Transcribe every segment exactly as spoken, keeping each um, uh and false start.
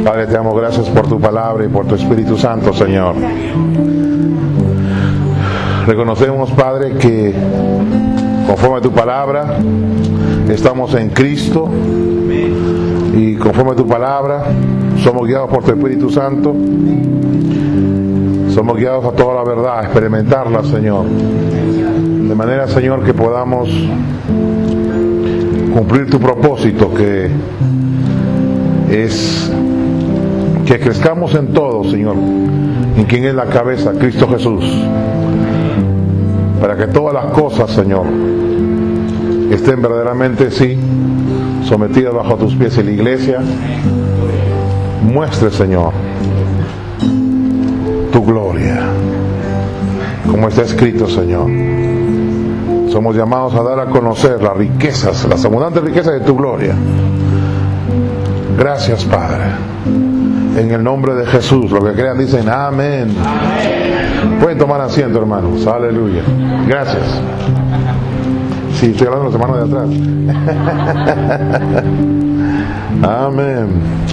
Padre, te damos gracias por tu palabra y por tu Espíritu Santo, Señor. Reconocemos, Padre, que conforme a tu palabra estamos en Cristo y conforme a tu palabra somos guiados por tu Espíritu Santo. Somos guiados a toda la verdad, a experimentarla, Señor. De manera, Señor, que podamos cumplir tu propósito, que es que crezcamos en todo, Señor, en quien es la cabeza, Cristo Jesús, para que todas las cosas, Señor, estén verdaderamente, sí, sometidas bajo tus pies. Y la iglesia muestre, Señor, tu gloria, como está escrito, Señor. Somos llamados a dar a conocer las riquezas, las abundantes riquezas de tu gloria. Gracias, Padre. En el nombre de Jesús, los que crean dicen amén. Amén. Pueden tomar asiento, hermanos. Aleluya. Gracias. Sí, estoy hablando de los hermanos de atrás. Amén.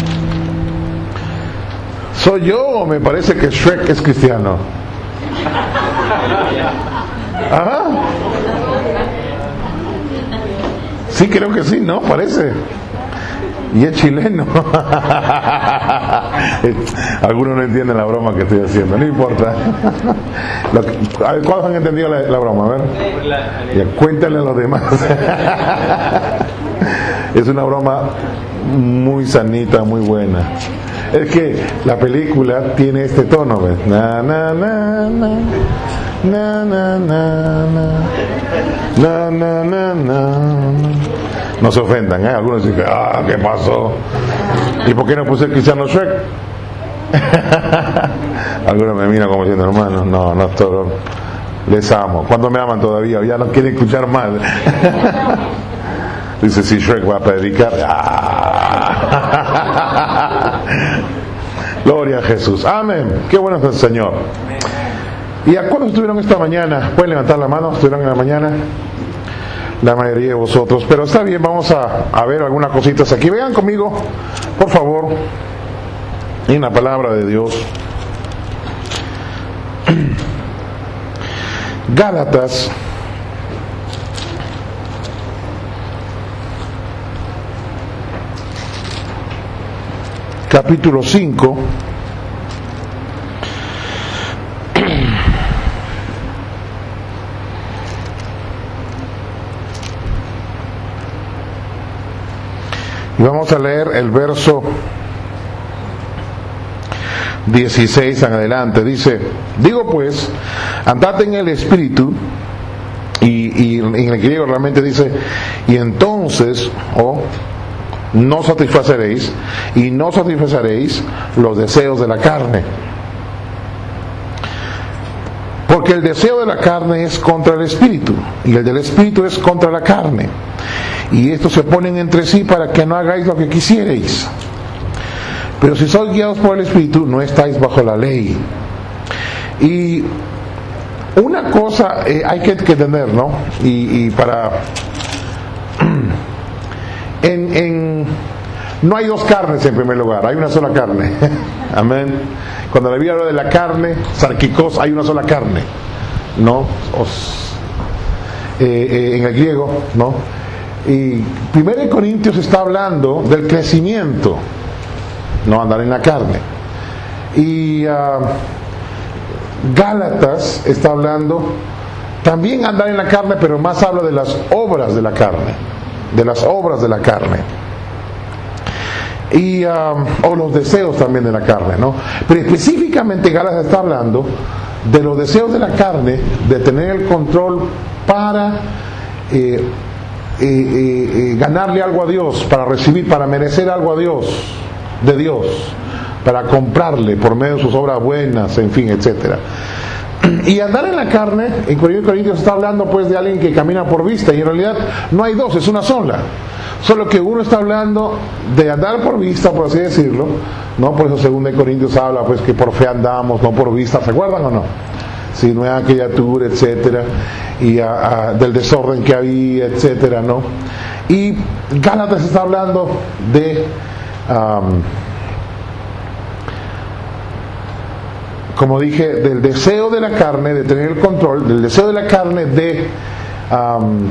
¿Soy yo o me parece que Shrek es cristiano? Ajá. Sí, creo que sí, ¿no? Parece. Y es chileno. Algunos no entienden la broma que estoy haciendo, no importa. Lo que, a ver, ¿cuántos han entendido la, la broma? A ver, ya, cuéntenle a los demás. Es una broma muy sanita, muy buena. Es que la película tiene este tono, ¿ves? Na, na, na, na, na, na, na, na, na, na, na. No se ofendan, ¿eh? Algunos dicen, ah, ¿qué pasó? ¿Y por qué no puse el cristiano Shrek? Algunos me miran como diciendo, hermano, no, no estoy, les amo. ¿Cuánto me aman todavía? Ya no quieren escuchar más. Dice, si Shrek va a predicar, ¡ah! Gloria a Jesús. Amén. Qué bueno es el Señor. ¿Y a cuándo estuvieron esta mañana? ¿Pueden levantar la mano? ¿Estuvieron en la mañana? La mayoría de vosotros, pero está bien, vamos a, a ver algunas cositas aquí. Vean conmigo, por favor, en la palabra de Dios. Gálatas capítulo cinco. Y vamos a leer el verso dieciséis en adelante. Dice, digo pues, andad en el Espíritu, y, y en el griego realmente dice, y entonces, o oh, no satisfaceréis, y no satisfaceréis los deseos de la carne. Porque el deseo de la carne es contra el Espíritu, y el del Espíritu es contra la carne. Y estos se ponen entre sí para que no hagáis lo que quisierais. Pero si sois guiados por el Espíritu, no estáis bajo la ley. Y una cosa eh, hay que entender, ¿no? Y, y para... en, en no hay dos carnes en primer lugar, hay una sola carne. Amén. Cuando la Biblia habla de la carne, sarkikos, hay una sola carne, ¿no? Os, eh, eh, en el griego, ¿no? Y primero de Corintios está hablando del crecimiento, no andar en la carne. Y uh, Gálatas está hablando también andar en la carne, pero más habla de las obras de la carne, de las obras de la carne. Y uh, o los deseos también de la carne, ¿no? Pero específicamente Gálatas está hablando de los deseos de la carne, de tener el control para eh, Eh, eh, eh, ganarle algo a Dios, para recibir, para merecer algo a Dios, de Dios, para comprarle por medio de sus obras buenas, en fin, etcétera. Y andar en la carne, en Corintios está hablando pues de alguien que camina por vista, y en realidad no hay dos, es una sola. Solo que uno está hablando de andar por vista, por así decirlo, ¿no? Por eso según Corintios habla pues que por fe andamos, no por vista, ¿se acuerdan o no? Si no es criatura, etcétera, y a, a, del desorden que había, etcétera, ¿no? Y Gálatas está hablando de um, como dije, del deseo de la carne de tener el control, del deseo de la carne de um,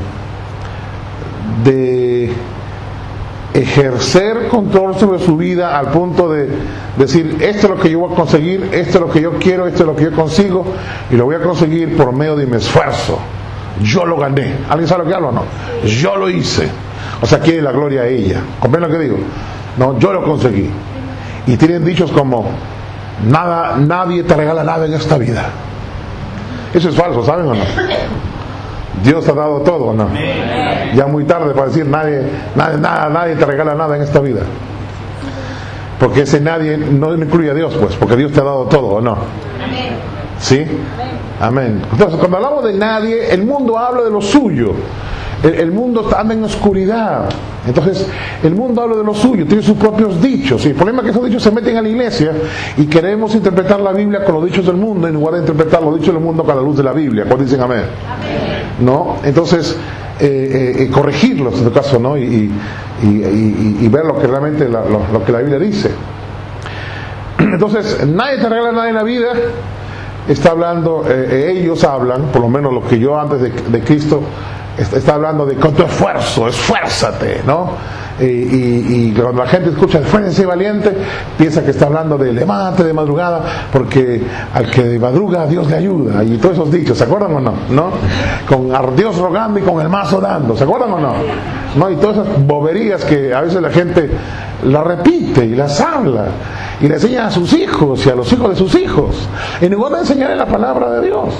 de ejercer control sobre su vida al punto de decir, esto es lo que yo voy a conseguir, esto es lo que yo quiero, esto es lo que yo consigo, y lo voy a conseguir por medio de mi esfuerzo. Yo lo gané. ¿Alguien sabe lo que hablo o no? Yo lo hice. O sea, quiere la gloria a ella. ¿Comprenden lo que digo? No, yo lo conseguí. Y tienen dichos como, nada, nadie te regala nada en esta vida. Eso es falso, ¿saben o no? Dios te ha dado todo, ¿o no? Ya muy tarde para decir nadie, nadie, nada, nadie te regala nada en esta vida. Porque ese nadie no incluye a Dios, pues, porque Dios te ha dado todo, ¿o no? ¿Sí? Amén. Entonces, cuando hablamos de nadie, el mundo habla de lo suyo. El, el mundo anda en oscuridad. Entonces, el mundo habla de lo suyo, tiene sus propios dichos. Y el problema es que esos dichos se meten a la iglesia y queremos interpretar la Biblia con los dichos del mundo en lugar de interpretar los dichos del mundo con la luz de la Biblia. ¿Cuántos dicen amén? Amén. ¿No? Entonces, eh, eh, corregirlos en este caso, ¿no? Y, y, y, y, y ver lo que realmente la, lo, lo que la Biblia dice. Entonces, nadie te regala nada en la vida. Está hablando, eh, ellos hablan, por lo menos lo que yo antes de, de Cristo, está hablando de con tu esfuerzo, esfuérzate, ¿no? Y, y, y cuando la gente escucha esfuércense valiente, piensa que está hablando de levante de madrugada, porque al que de madruga Dios le ayuda, y todos esos dichos, ¿se acuerdan o no? ¿No? Con a Dios rogando y con el mazo dando, ¿se acuerdan o no? ¿No? Y todas esas boberías que a veces la gente las repite y las habla y le enseña a sus hijos y a los hijos de sus hijos, en lugar de enseñarle la palabra de Dios.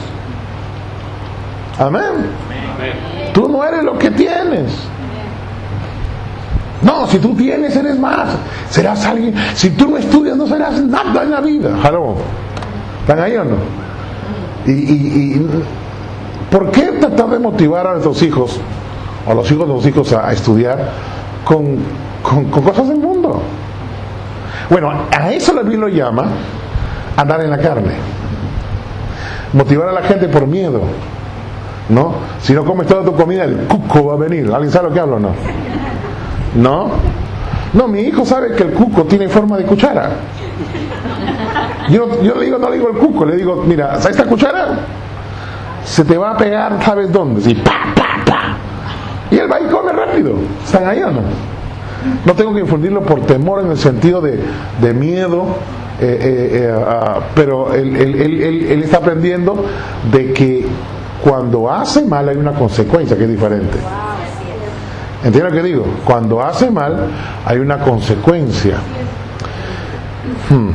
Amén. Tú no eres lo que tienes. No, si tú tienes, eres más. Serás alguien. Si tú no estudias, no serás nada en la vida. ¿Aló? ¿Están ahí o no? Y, y, y ¿por qué tratar de motivar a nuestros hijos, o a los hijos de los hijos, a, a estudiar con, con, con cosas del mundo? Bueno, a eso la Biblia lo llama andar en la carne. Motivar a la gente por miedo. ¿No? Si no comes toda tu comida, el cuco va a venir. ¿Alguien sabe lo que hablo o no? ¿No? No, mi hijo sabe que el cuco tiene forma de cuchara. Yo, yo le digo, no le digo el cuco, le digo, mira, esta cuchara se te va a pegar, ¿sabes dónde? Sí, pa, pa, pa. Y él va y come rápido. ¿Están ahí o no? No tengo que infundirlo por temor en el sentido de, de miedo, eh, eh, eh, uh, pero él, él, él, él, él está aprendiendo de que cuando hace mal hay una consecuencia que es diferente. ¿Entiendes lo que digo? Cuando hace mal hay una consecuencia. Hmm.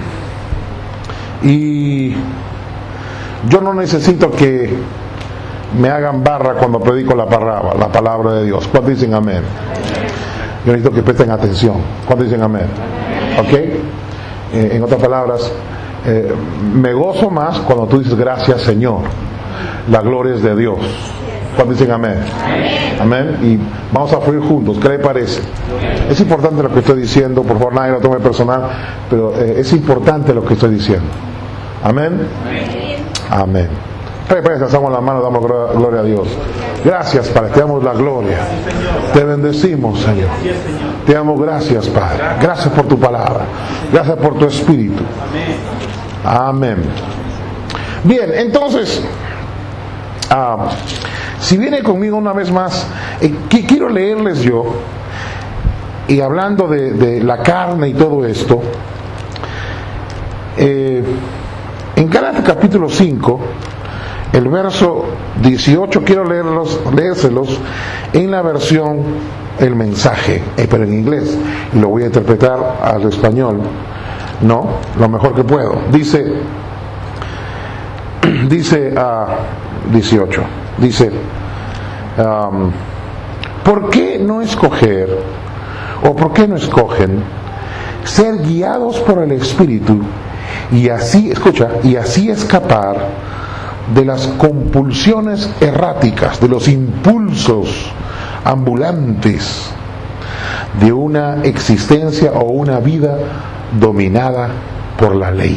Y yo no necesito que me hagan barra cuando predico la palabra, la palabra de Dios. ¿Cuántos dicen amén? Yo necesito que presten atención. ¿Cuántos dicen amén? ¿Ok? Eh, en otras palabras, eh, me gozo más cuando tú dices gracias, Señor. La gloria es de Dios. ¿Cuántos dicen amén? Amén. Y vamos a fluir juntos. ¿Qué le parece? Es importante lo que estoy diciendo. Por favor, nadie lo tome personal, pero eh, es importante lo que estoy diciendo. Amén. Amén. Alzamos las manos, damos gloria a Dios. Gracias, Padre, te damos la gloria. Te bendecimos, Señor. Te damos gracias, Padre. Gracias por tu palabra. Gracias por tu espíritu. Amén. Bien, entonces, uh, si viene conmigo una vez más, eh, que quiero leerles yo, y hablando de, de la carne y todo esto, eh, en Gálatas capítulo cinco, el verso dieciocho, quiero leerlos, leérselos en la versión El Mensaje, eh, pero en inglés, y lo voy a interpretar al español, no, lo mejor que puedo. Dice, dice uh, dieciocho, dice, um, ¿por qué no escoger, o por qué no escogen ser guiados por el Espíritu y así, escucha, y así escapar de las compulsiones erráticas, de los impulsos ambulantes de una existencia o una vida dominada por la ley?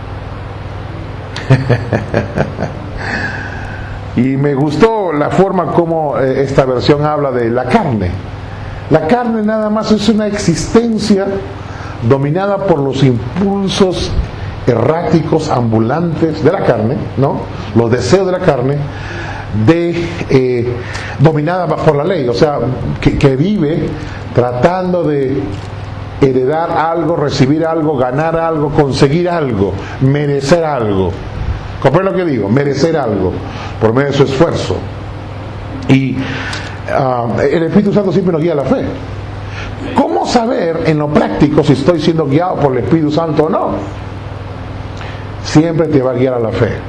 Y me gustó la forma como eh, esta versión habla de la carne. La carne nada más es una existencia dominada por los impulsos erráticos, ambulantes de la carne, ¿no? Los deseos de la carne, de eh, dominada por la ley, o sea, que, que vive tratando de heredar algo, recibir algo, ganar algo, conseguir algo, merecer algo. ¿Comprende lo que digo? Merecer algo por medio de su esfuerzo. Y uh, el Espíritu Santo siempre nos guía a la fe. ¿Cómo saber en lo práctico si estoy siendo guiado por el Espíritu Santo o no? Siempre te va a guiar a la fe.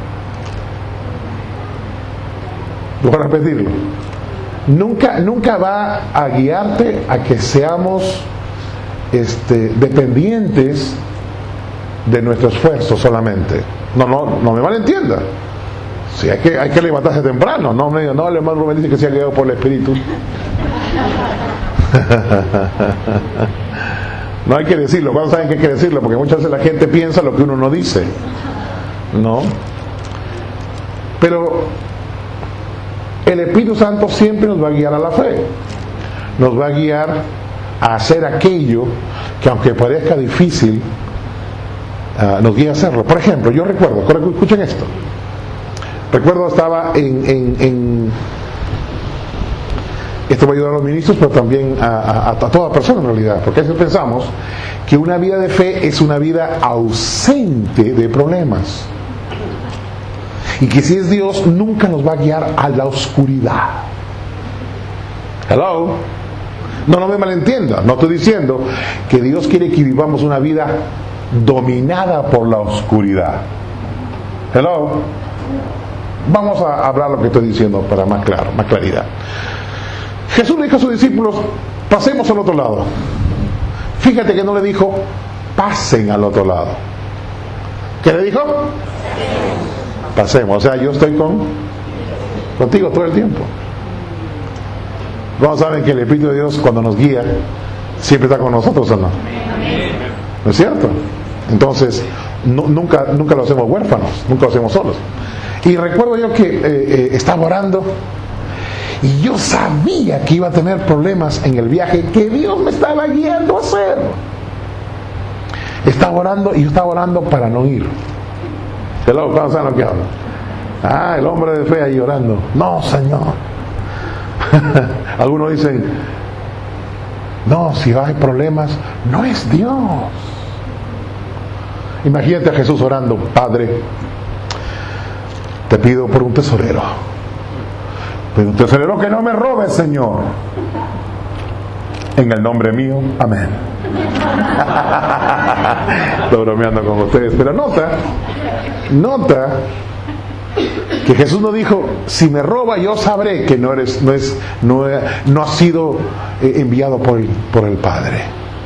Voy a repetirlo. Nunca, nunca va a guiarte a que seamos este, dependientes de nuestro esfuerzo solamente. No, no, no me malentienda. Sí, hay que, hay que levantarse temprano. No me diga, no, el hermano Rubén dice que sea guiado por el Espíritu. No hay que decirlo. ¿Cuándo saben que hay que decirlo? Porque muchas veces la gente piensa lo que uno no dice. ¿No? Pero el Espíritu Santo siempre nos va a guiar a la fe. Nos va a guiar a hacer aquello que, aunque parezca difícil, uh, nos guía a hacerlo. Por ejemplo, yo recuerdo, escuchen esto. Recuerdo estaba en, en, en esto va a ayudar a los ministros, pero también a, a, a toda persona en realidad, porque a veces pensamos que una vida de fe es una vida ausente de problemas, y que si es Dios nunca nos va a guiar a la oscuridad. Hello. No, no me malentienda, no estoy diciendo que Dios quiere que vivamos una vida dominada por la oscuridad. Hello. Vamos a hablar lo que estoy diciendo para más claro, más claridad. Jesús le dijo a sus discípulos, pasemos al otro lado. Fíjate que no le dijo, pasen al otro lado. ¿Qué le dijo? Pasemos. O sea, yo estoy con contigo todo el tiempo. Vamos a ver que el Espíritu de Dios, cuando nos guía, siempre está con nosotros, ¿o no? ¿No es cierto? Entonces, no, nunca, nunca lo hacemos huérfanos, nunca lo hacemos solos. Y recuerdo yo que eh, eh, estaba orando y yo sabía que iba a tener problemas en el viaje que Dios me estaba guiando a hacer. Estaba orando y yo estaba orando para no ir. ¿Cuándo saben lo que hablo? Ah, el hombre de fe ahí orando. No, Señor. Algunos dicen, no, si hay problemas, no es Dios. Imagínate a Jesús orando, Padre, te pido por un tesorero, pero un tesorero que no me robe, Señor, en el nombre mío, amén. Estoy bromeando con ustedes, pero nota, nota que Jesús no dijo, si me roba yo sabré que no eres, no es, no, no ha sido enviado por el, por el Padre.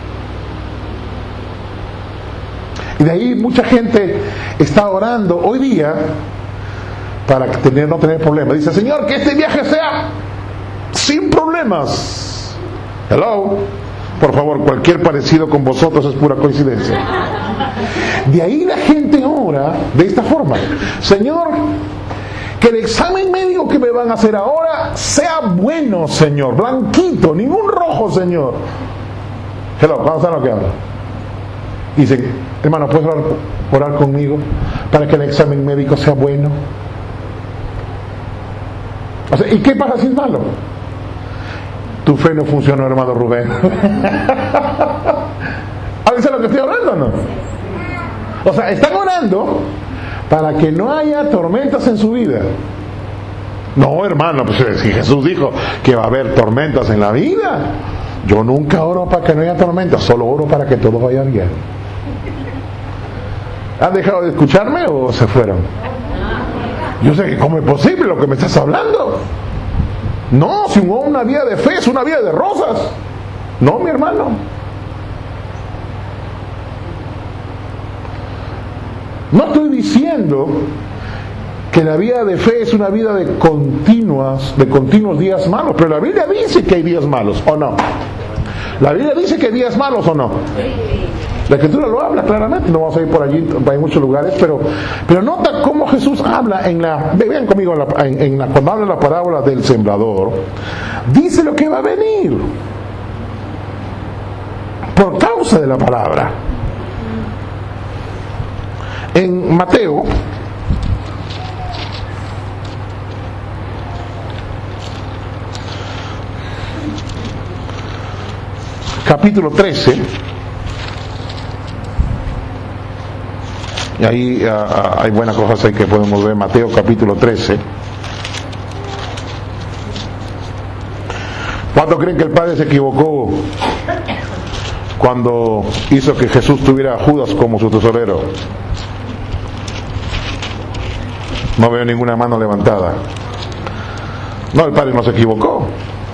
Y de ahí mucha gente está orando hoy día para tener, no tener problemas. Dice, Señor, que este viaje sea sin problemas. Hello. Por favor, cualquier parecido con vosotros es pura coincidencia. De ahí la gente ora de esta forma. Señor, que el examen médico que me van a hacer ahora sea bueno, Señor, blanquito, ningún rojo, Señor. Hello, vamos a ver lo que habla. Dice, hermano, ¿puedes orar, orar conmigo para que el examen médico sea bueno? O sea, ¿y qué pasa si es malo? Tu fe no funcionó, hermano Rubén. ¿A veces lo que estoy hablando o no? O sea, están orando para que no haya tormentas en su vida. No, hermano, pues si Jesús dijo que va a haber tormentas en la vida, yo nunca oro para que no haya tormentas, solo oro para que todo vaya bien. ¿Han dejado de escucharme o se fueron? Yo sé que cómo es posible lo que me estás hablando. No, si una vida de fe es una vida de rosas. No, mi hermano. No estoy diciendo que la vida de fe es una vida de continuas, de continuos días malos, pero la Biblia dice que hay días malos, ¿o no? La Biblia dice que hay días malos, ¿o no? La Escritura lo habla claramente. No vamos a ir por allí, hay muchos lugares, pero pero nota cómo Jesús habla en la, vean conmigo, en, en la, cuando habla la parábola del sembrador, dice lo que va a venir por causa de la palabra. En Mateo, capítulo trece, y ahí uh, hay buenas cosas ahí que podemos ver. Mateo capítulo trece. ¿Cuántos creen que el Padre se equivocó cuando hizo que Jesús tuviera a Judas como su tesorero? No veo ninguna mano levantada. No, el Padre no se equivocó.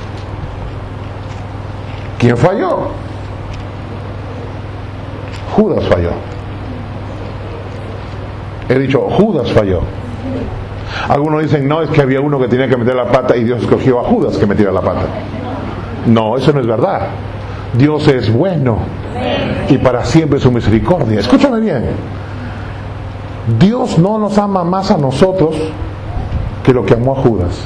¿Quién falló? Judas falló. He dicho, Judas falló. Algunos dicen, no, es que había uno que tenía que meter la pata y Dios escogió a Judas que metiera la pata. No, eso no es verdad. Dios es bueno y para siempre su misericordia. Escúchame bien. Dios no nos ama más a nosotros que lo que amó a Judas.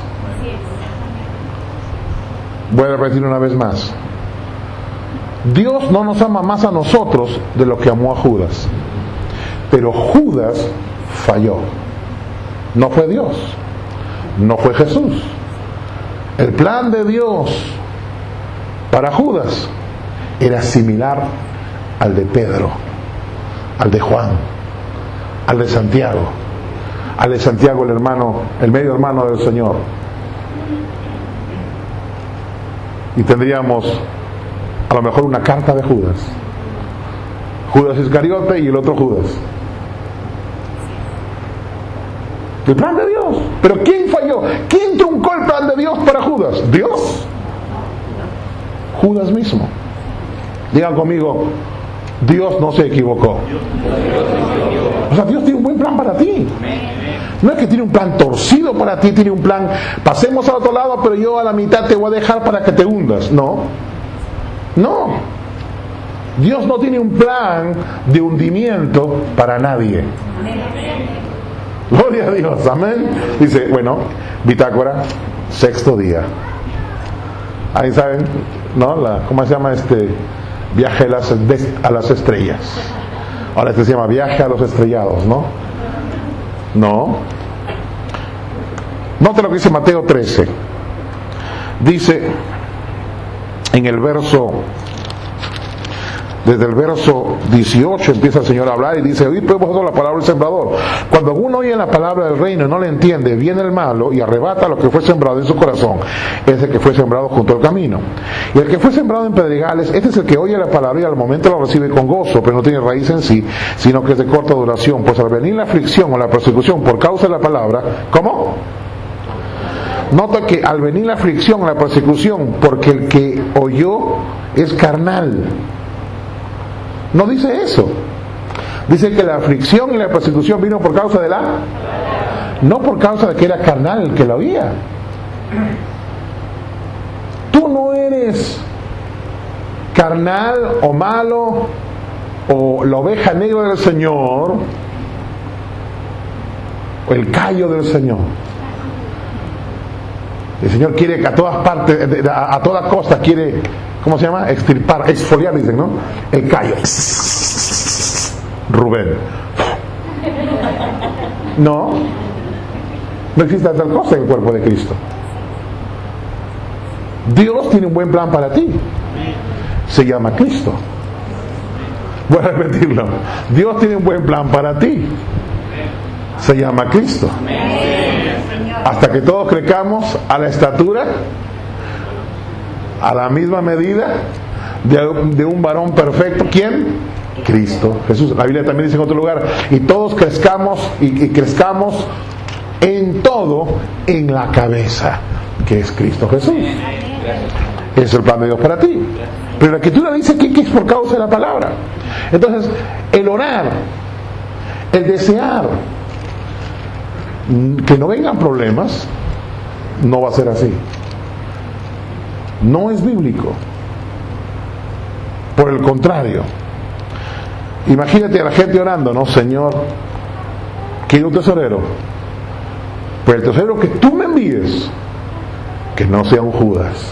Voy a repetir una vez más. Dios no nos ama más a nosotros de lo que amó a Judas. Pero Judas falló. No fue Dios. No fue Jesús. El plan de Dios para Judas era similar al de Pedro, al de Juan, al de Santiago, al de Santiago el hermano, el medio hermano del Señor. Y tendríamos a lo mejor una carta de Judas. Judas Iscariote y el otro Judas. El plan de Dios. Pero ¿quién falló? ¿Quién truncó el plan de Dios para Judas? ¿Dios? Judas mismo. Digan conmigo, Dios no se equivocó. O sea, Dios tiene un buen plan para ti. No es que tiene un plan torcido para ti, tiene un plan, pasemos al otro lado, pero yo a la mitad te voy a dejar para que te hundas. No. No. Dios no tiene un plan de hundimiento para nadie. Gloria a Dios, amén. Dice, bueno, bitácora, sexto día. Ahí saben, ¿no? La, ¿cómo se llama este? Viaje a las, a las estrellas. Ahora este se llama viaje a los estrellados, ¿no? No. Nota lo que dice Mateo trece. Dice en el verso, desde el verso dieciocho empieza el Señor a hablar y dice, oíd pues vosotros la palabra del sembrador. Cuando uno oye la palabra del reino y no le entiende, viene el malo y arrebata lo que fue sembrado en su corazón. Ese que fue sembrado junto al camino. Y el que fue sembrado en pedregales, este es el que oye la palabra y al momento la recibe con gozo, pero no tiene raíz en sí, sino que es de corta duración. Pues al venir la aflicción o la persecución por causa de la palabra, ¿cómo? Nota que al venir la aflicción o la persecución, porque el que oyó es carnal. No dice eso. Dice que la aflicción y la persecución vino por causa de la... No por causa de que era carnal el que la oía. Tú no eres carnal o malo o la oveja negra del Señor o el callo del Señor. El Señor quiere que a todas partes, a toda costa quiere, ¿cómo se llama? Extirpar, exfoliar, dicen, ¿no? El callo. Rubén. No, no existe tal cosa en el cuerpo de Cristo. Dios tiene un buen plan para ti. Se llama Cristo. Voy a repetirlo. Dios tiene un buen plan para ti. Se llama Cristo. Hasta que todos crezcamos a la estatura, a la misma medida de, de un varón perfecto. ¿Quién? Cristo Jesús. La Biblia también dice en otro lugar, y todos crezcamos y, y crezcamos en todo en la cabeza, que es Cristo Jesús. Ese es el plan de Dios para ti. Pero la Escritura dice que, que es por causa de la palabra. Entonces, el orar, el desear que no vengan problemas, no va a ser así. No es bíblico. Por el contrario, imagínate a la gente orando, ¿no? Señor, quiero un tesorero, pero el tesorero que tú me envíes, que no sea un Judas.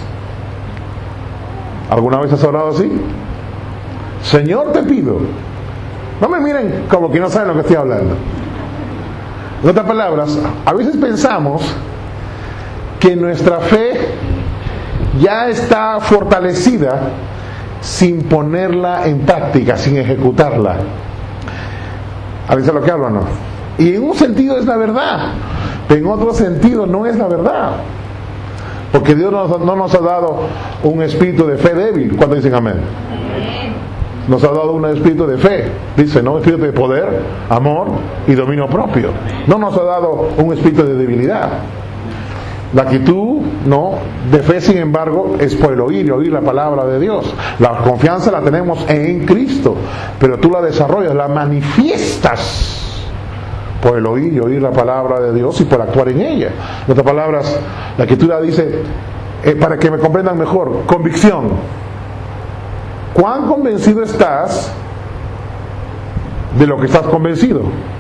¿Alguna vez has orado así? Señor, te pido, No me miren como que no saben lo que estoy hablando. En otras palabras, a veces pensamos que nuestra fe ya está fortalecida sin ponerla en práctica, sin ejecutarla. ¿A veces lo que hablo o no? Y en un sentido es la verdad, pero en otro sentido no es la verdad. Porque Dios no, no nos ha dado un espíritu de fe débil. ¿Cuántos dicen amén? Nos ha dado un espíritu de fe, dice, ¿no? Un espíritu de poder, amor y dominio propio. No nos ha dado un espíritu de debilidad. La actitud, no, de fe, sin embargo, es por el oír y oír la palabra de Dios. La confianza la tenemos en Cristo, pero tú la desarrollas, la manifiestas por el oír y oír la palabra de Dios y por actuar en ella. En otras palabras, la escritura dice, eh, para que me comprendan mejor, convicción. ¿Cuán convencido estás de lo que estás convencido?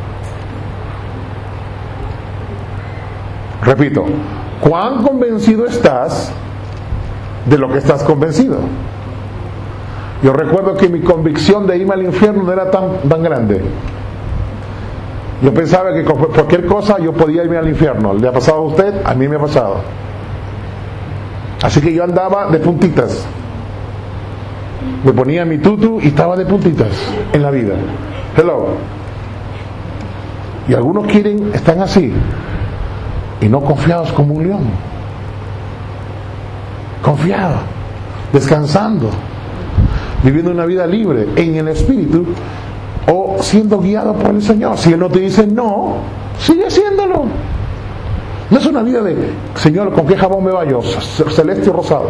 Repito, ¿cuán convencido estás de lo que estás convencido? Yo recuerdo que mi convicción de irme al infierno no era tan, tan grande. Yo pensaba que con cualquier cosa yo podía irme al infierno. ¿Le ha pasado a usted? A mí me ha pasado. Así que yo andaba de puntitas. Me ponía mi tutu y estaba de puntitas en la vida. Hello. Y algunos quieren, están así y no confiados como un león. Confiado, descansando, viviendo una vida libre en el Espíritu o siendo guiado por el Señor. Si Él no te dice no, sigue haciéndolo. No es una vida de, Señor, ¿con qué jabón me baño? Celeste o rosado.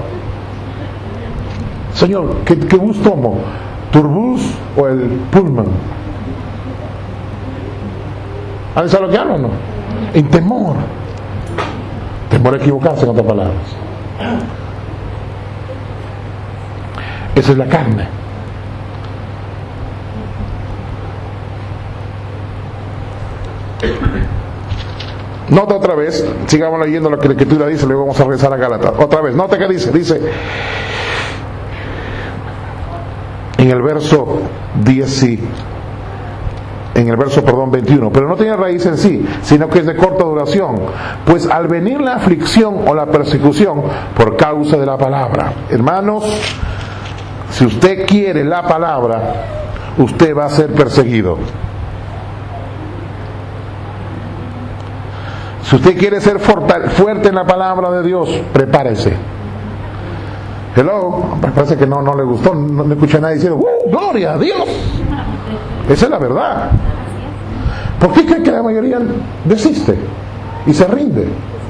Señor, ¿qué, qué bus tomo? ¿Turbus o el Pullman? ¿Alguien sabe lo que hablo o no? En temor. Temor a equivocarse, en otras palabras. Esa es la carne. Nota otra vez, sigamos leyendo lo que la Escritura dice, luego vamos a regresar a Gálatas. Otra vez, nota que dice, dice en el verso diez, en el verso, perdón, veintiuno, pero no tiene raíz en sí, sino que es de corta duración, pues al venir la aflicción o la persecución por causa de la palabra. Hermanos, si usted quiere la palabra, usted va a ser perseguido. Si usted quiere ser fuerte en la palabra de Dios, prepárese. Hello, parece que no, no le gustó, no, no escuché a nadie diciendo ¡uh, gloria a Dios! Esa es la verdad. ¿Por qué cree que la mayoría desiste y se rinde?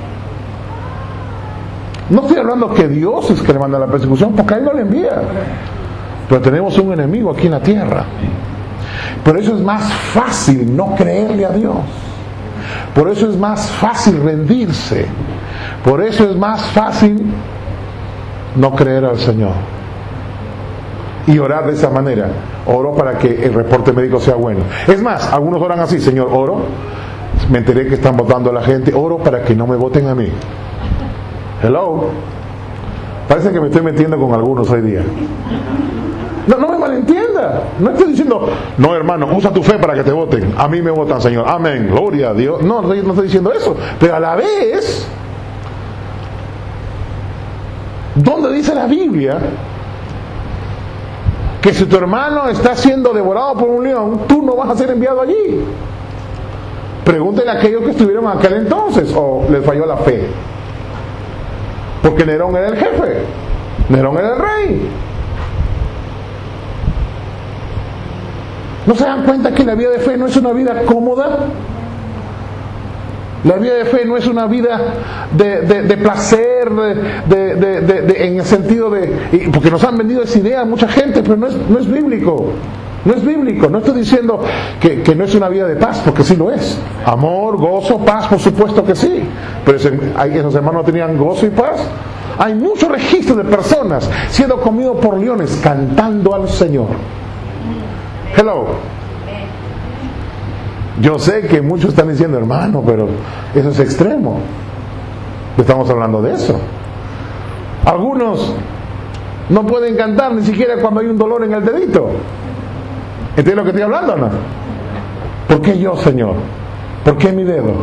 No estoy hablando que Dios es que le manda la persecución, porque a Él no le envía. Pero tenemos un enemigo aquí en la tierra. Por eso es más fácil no creerle a Dios. Por eso es más fácil rendirse. Por eso es más fácil no creer al Señor. Y orar de esa manera. Oro para que el reporte médico sea bueno. Es más, algunos oran así: Señor, oro. Me enteré que están votando a la gente. Oro para que no me voten a mí. Hello. Parece que me estoy metiendo con algunos hoy día. No, no me malentienda. No estoy diciendo, no, hermano, usa tu fe para que te voten. A mí me votan, Señor. Amén. Gloria a Dios. No, no estoy diciendo eso. Pero a la vez, ¿dónde dice la Biblia que si tu hermano está siendo devorado por un león, tú no vas a ser enviado allí? Pregúntenle a aquellos que estuvieron en aquel entonces, o les falló la fe. Porque Nerón era el jefe, Nerón era el rey. ¿No se dan cuenta que la vida de fe no es una vida cómoda? La vida de fe no es una vida de, de, de placer, de, de, de, de, en el sentido de... Porque nos han vendido esa idea a mucha gente, pero no es, no es bíblico. No es bíblico. No estoy diciendo que, que no es una vida de paz, porque sí lo es. Amor, gozo, paz, por supuesto que sí. Pero ese, esos hermanos tenían gozo y paz. Hay muchos registros de personas siendo comidos por leones cantando al Señor. Hello. Yo sé que muchos están diciendo, hermano, pero eso es extremo. Estamos hablando de eso. Algunos no pueden cantar ni siquiera cuando hay un dolor en el dedito. ¿Entiendes lo que estoy hablando o no? ¿Por qué yo, Señor? ¿Por qué mi dedo?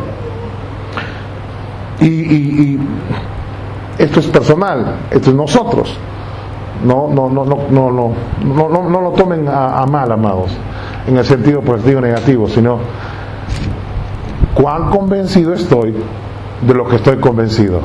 Y, y, y esto es personal, esto es nosotros. No, no, no, no, no, no, no, no, no lo tomen a, a mal, amados, en el sentido positivo o negativo, sino cuán convencido estoy de lo que estoy convencido.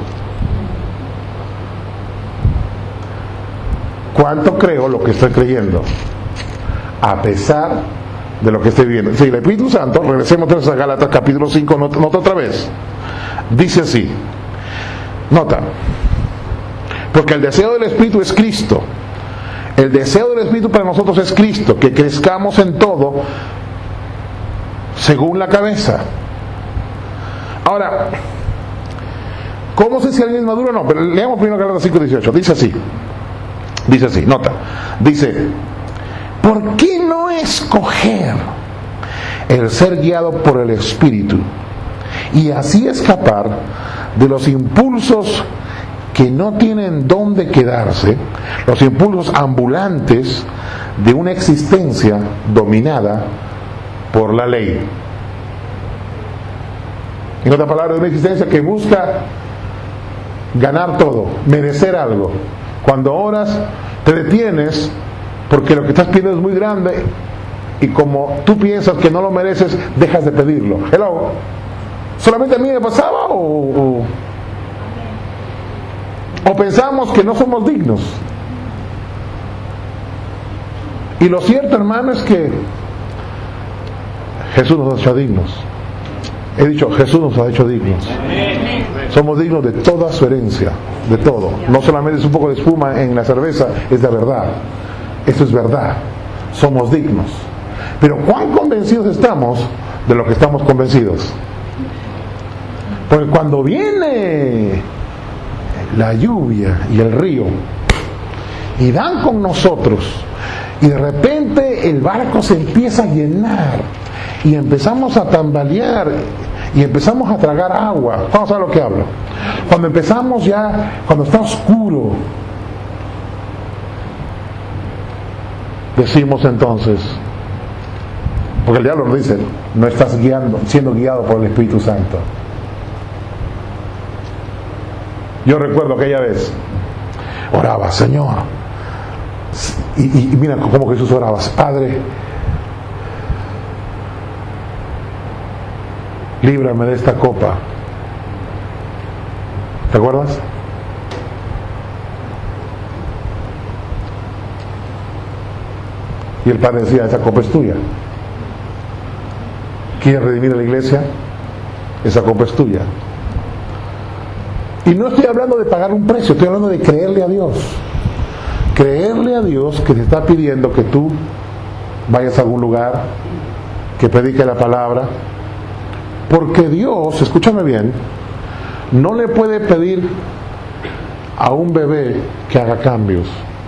¿Cuánto creo lo que estoy creyendo? A pesar de lo que estoy viendo. Sí, el Espíritu Santo, regresemos entonces a Gálatas capítulo cinco, nota, nota otra vez. Dice así, nota, porque el deseo del Espíritu es Cristo. El deseo del Espíritu para nosotros es Cristo, que crezcamos en todo según la cabeza. Ahora, ¿cómo sé si alguien es maduro o no? Pero leamos primero Gálatas cinco dieciocho. Dice así, dice así, nota, dice, ¿por qué no escoger el ser guiado por el Espíritu y así escapar de los impulsos que no tienen dónde quedarse, los impulsos ambulantes de una existencia dominada por la ley? En otras palabras, de una existencia que busca ganar todo, merecer algo. Cuando oras, te detienes porque lo que estás pidiendo es muy grande y como tú piensas que no lo mereces, dejas de pedirlo. Hello. ¿Solamente a mí me pasaba o, o, o pensamos que no somos dignos? Y lo cierto, hermano, es que Jesús nos ha hecho dignos. He dicho, Jesús nos ha hecho dignos. Somos dignos de toda su herencia, de todo. No solamente es un poco de espuma en la cerveza, es la verdad. Esto es verdad. Somos dignos. Pero ¿cuán convencidos estamos de lo que estamos convencidos? Porque cuando viene la lluvia y el río y dan con nosotros y de repente el barco se empieza a llenar y empezamos a tambalear y empezamos a tragar agua, vamos a ver lo que hablo. Cuando empezamos ya, cuando está oscuro, decimos entonces, porque el diablo nos dice, no estás guiando, siendo guiado por el Espíritu Santo. Yo recuerdo aquella vez, oraba, Señor, y, y, y mira cómo Jesús oraba, Padre, líbrame de esta copa. ¿Te acuerdas? Y el Padre decía, esa copa es tuya. ¿Quieres redimir a la iglesia? Esa copa es tuya. Y no estoy hablando de pagar un precio, estoy hablando de creerle a Dios. Creerle a Dios que te está pidiendo que tú vayas a algún lugar, que predique la palabra. Porque Dios, escúchame bien, no le puede pedir a un bebé que haga cambios.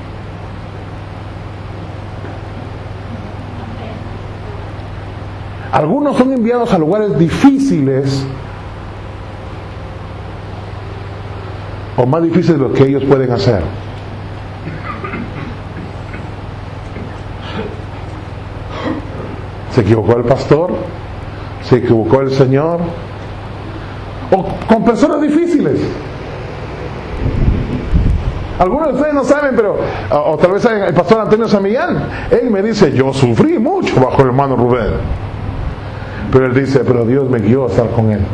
Algunos son enviados a lugares difíciles o más difíciles de lo que ellos pueden hacer. Se equivocó el pastor, se equivocó el Señor, o con personas difíciles. Algunos de ustedes no saben, pero o, o tal vez saben, el pastor Antonio Samillán, él me dice, yo sufrí mucho bajo el hermano Rubén, pero él dice, pero Dios me guió a estar con él.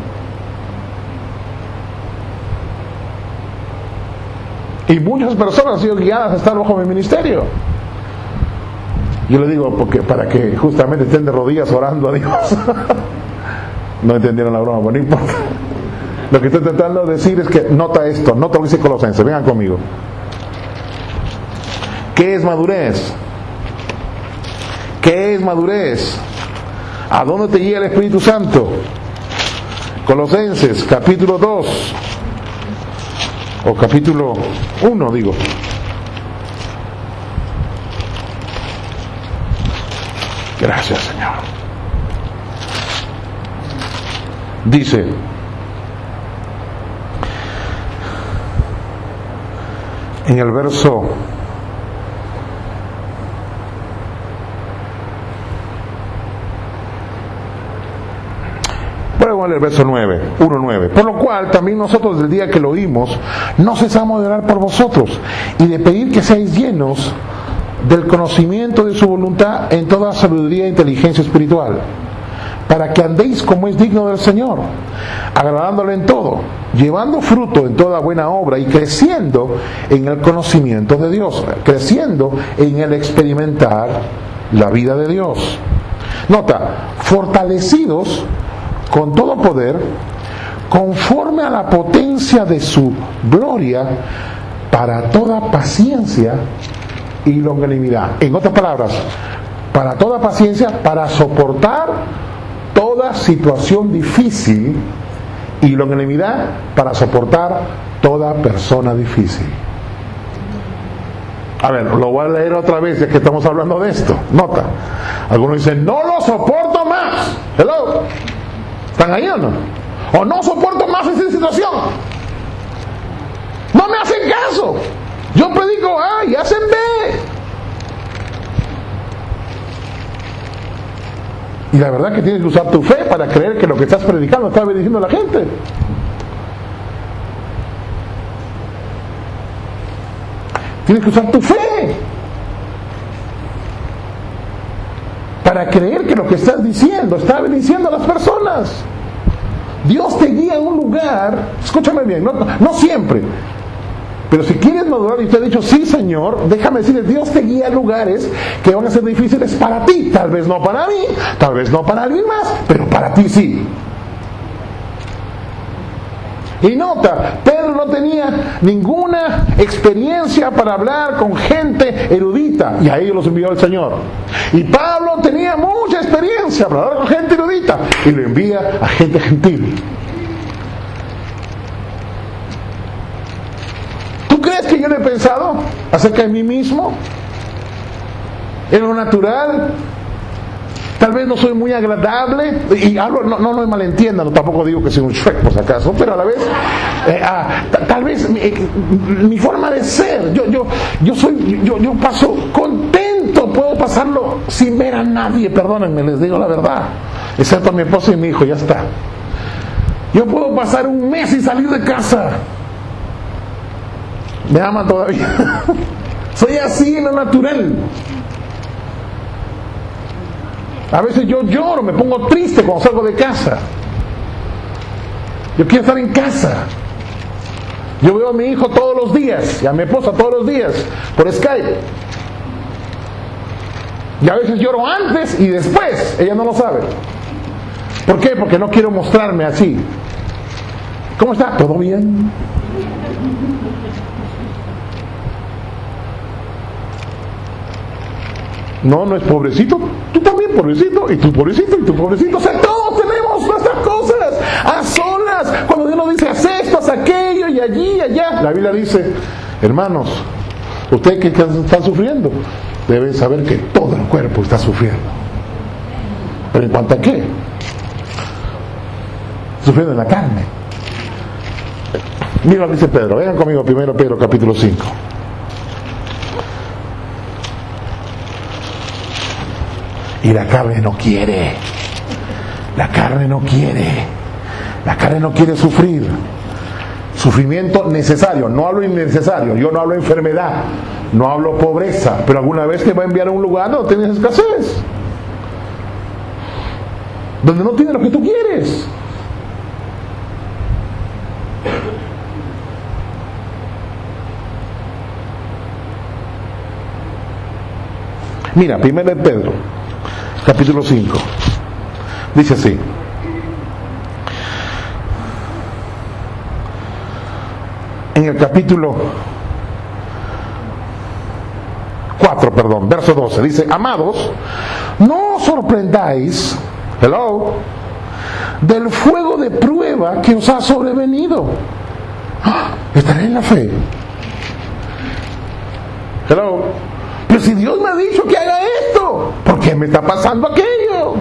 Y muchas personas han sido guiadas a estar bajo mi ministerio. Yo le digo, porque para que justamente estén de rodillas orando a Dios. No entendieron la broma, pero no importa. Lo que estoy tratando de decir es que nota esto, nota lo que dice Colosenses, vengan conmigo. ¿Qué es madurez? ¿Qué es madurez? ¿A dónde te guía el Espíritu Santo? Colosenses, capítulo dos, o capítulo uno, digo. Gracias, Señor. Dice, en el verso Luego en el verso nueve, uno nueve. Por lo cual también nosotros del día que lo oímos, no cesamos de orar por vosotros y de pedir que seáis llenos del conocimiento de su voluntad en toda sabiduría e inteligencia espiritual, para que andéis como es digno del Señor, agradándole en todo, llevando fruto en toda buena obra y creciendo en el conocimiento de Dios, creciendo en el experimentar la vida de Dios. Nota, fortalecidos con todo poder, conforme a la potencia de su gloria, para toda paciencia y longanimidad. En otras palabras, para toda paciencia, para soportar toda situación difícil, y longanimidad para soportar toda persona difícil. A ver, lo voy a leer otra vez ya que estamos hablando de esto. Nota, algunos dicen, no lo soporto más. Hello, ¿están ahí o no? O no soporto más esa situación. No me hacen caso. Yo predico A y hacen B. Y la verdad que tienes que usar tu fe para creer que lo que estás predicando está bendiciendo a la gente. Tienes que usar tu fe para creer que lo que estás diciendo está bendiciendo a las personas. Dios te guía a un lugar, escúchame bien, no, no siempre, pero si quieres madurar y te ha dicho, sí Señor, déjame decirle, Dios te guía a lugares que van a ser difíciles para ti, tal vez no para mí, tal vez no para alguien más, pero para ti sí. Y nota, Pedro no tenía ninguna experiencia para hablar con gente erudita, y a ellos los envió el Señor. Y Pablo tenía mucha experiencia para hablar con gente erudita, y lo envía a gente gentil. ¿Tú crees que yo no he pensado acerca de mí mismo? En lo natural, tal vez no soy muy agradable, y hablo, no, no, no me malentiendan, no, tampoco digo que soy un Shrek por si acaso, pero a la vez, eh, ah, t- tal vez eh, mi forma de ser, yo, yo, yo soy, yo, yo paso contento, puedo pasarlo sin ver a nadie, perdónenme, les digo la verdad, excepto a mi esposa y mi hijo, ya está. Yo puedo pasar un mes sin salir de casa. ¿Me aman todavía? Soy así en lo natural. A veces yo lloro, me pongo triste cuando salgo de casa. Yo quiero estar en casa. Yo veo a mi hijo todos los días y a mi esposa todos los días por Skype. Y a veces lloro antes y después. Ella no lo sabe. ¿Por qué? Porque no quiero mostrarme así. ¿Cómo está? ¿Todo bien? No, no es pobrecito, tú también pobrecito, y tú pobrecito, y tú pobrecito. O sea, todos tenemos nuestras cosas a solas. Cuando Dios nos dice, haz esto, haz aquello, y allí, y allá. La Biblia dice, hermanos, ustedes que están sufriendo, deben saber que todo el cuerpo está sufriendo. Pero en cuanto a qué, sufriendo en la carne. Mira lo que dice Pedro, vengan conmigo primero Pedro capítulo cinco. Y la carne no quiere, la carne no quiere, la carne no quiere sufrir. Sufrimiento necesario, no hablo innecesario, yo no hablo enfermedad, no hablo pobreza, pero alguna vez te va a enviar a un lugar donde tienes escasez, donde no tienes lo que tú quieres. Mira, primero de Pedro capítulo cinco, dice así: en el capítulo cuatro, perdón, verso doce, dice: amados, no os sorprendáis, hello, del fuego de prueba que os ha sobrevenido. ¡Ah! ¿Estaré en la fe? Hello. Pero si Dios me ha dicho que haga esto, ¿por qué me está pasando aquello?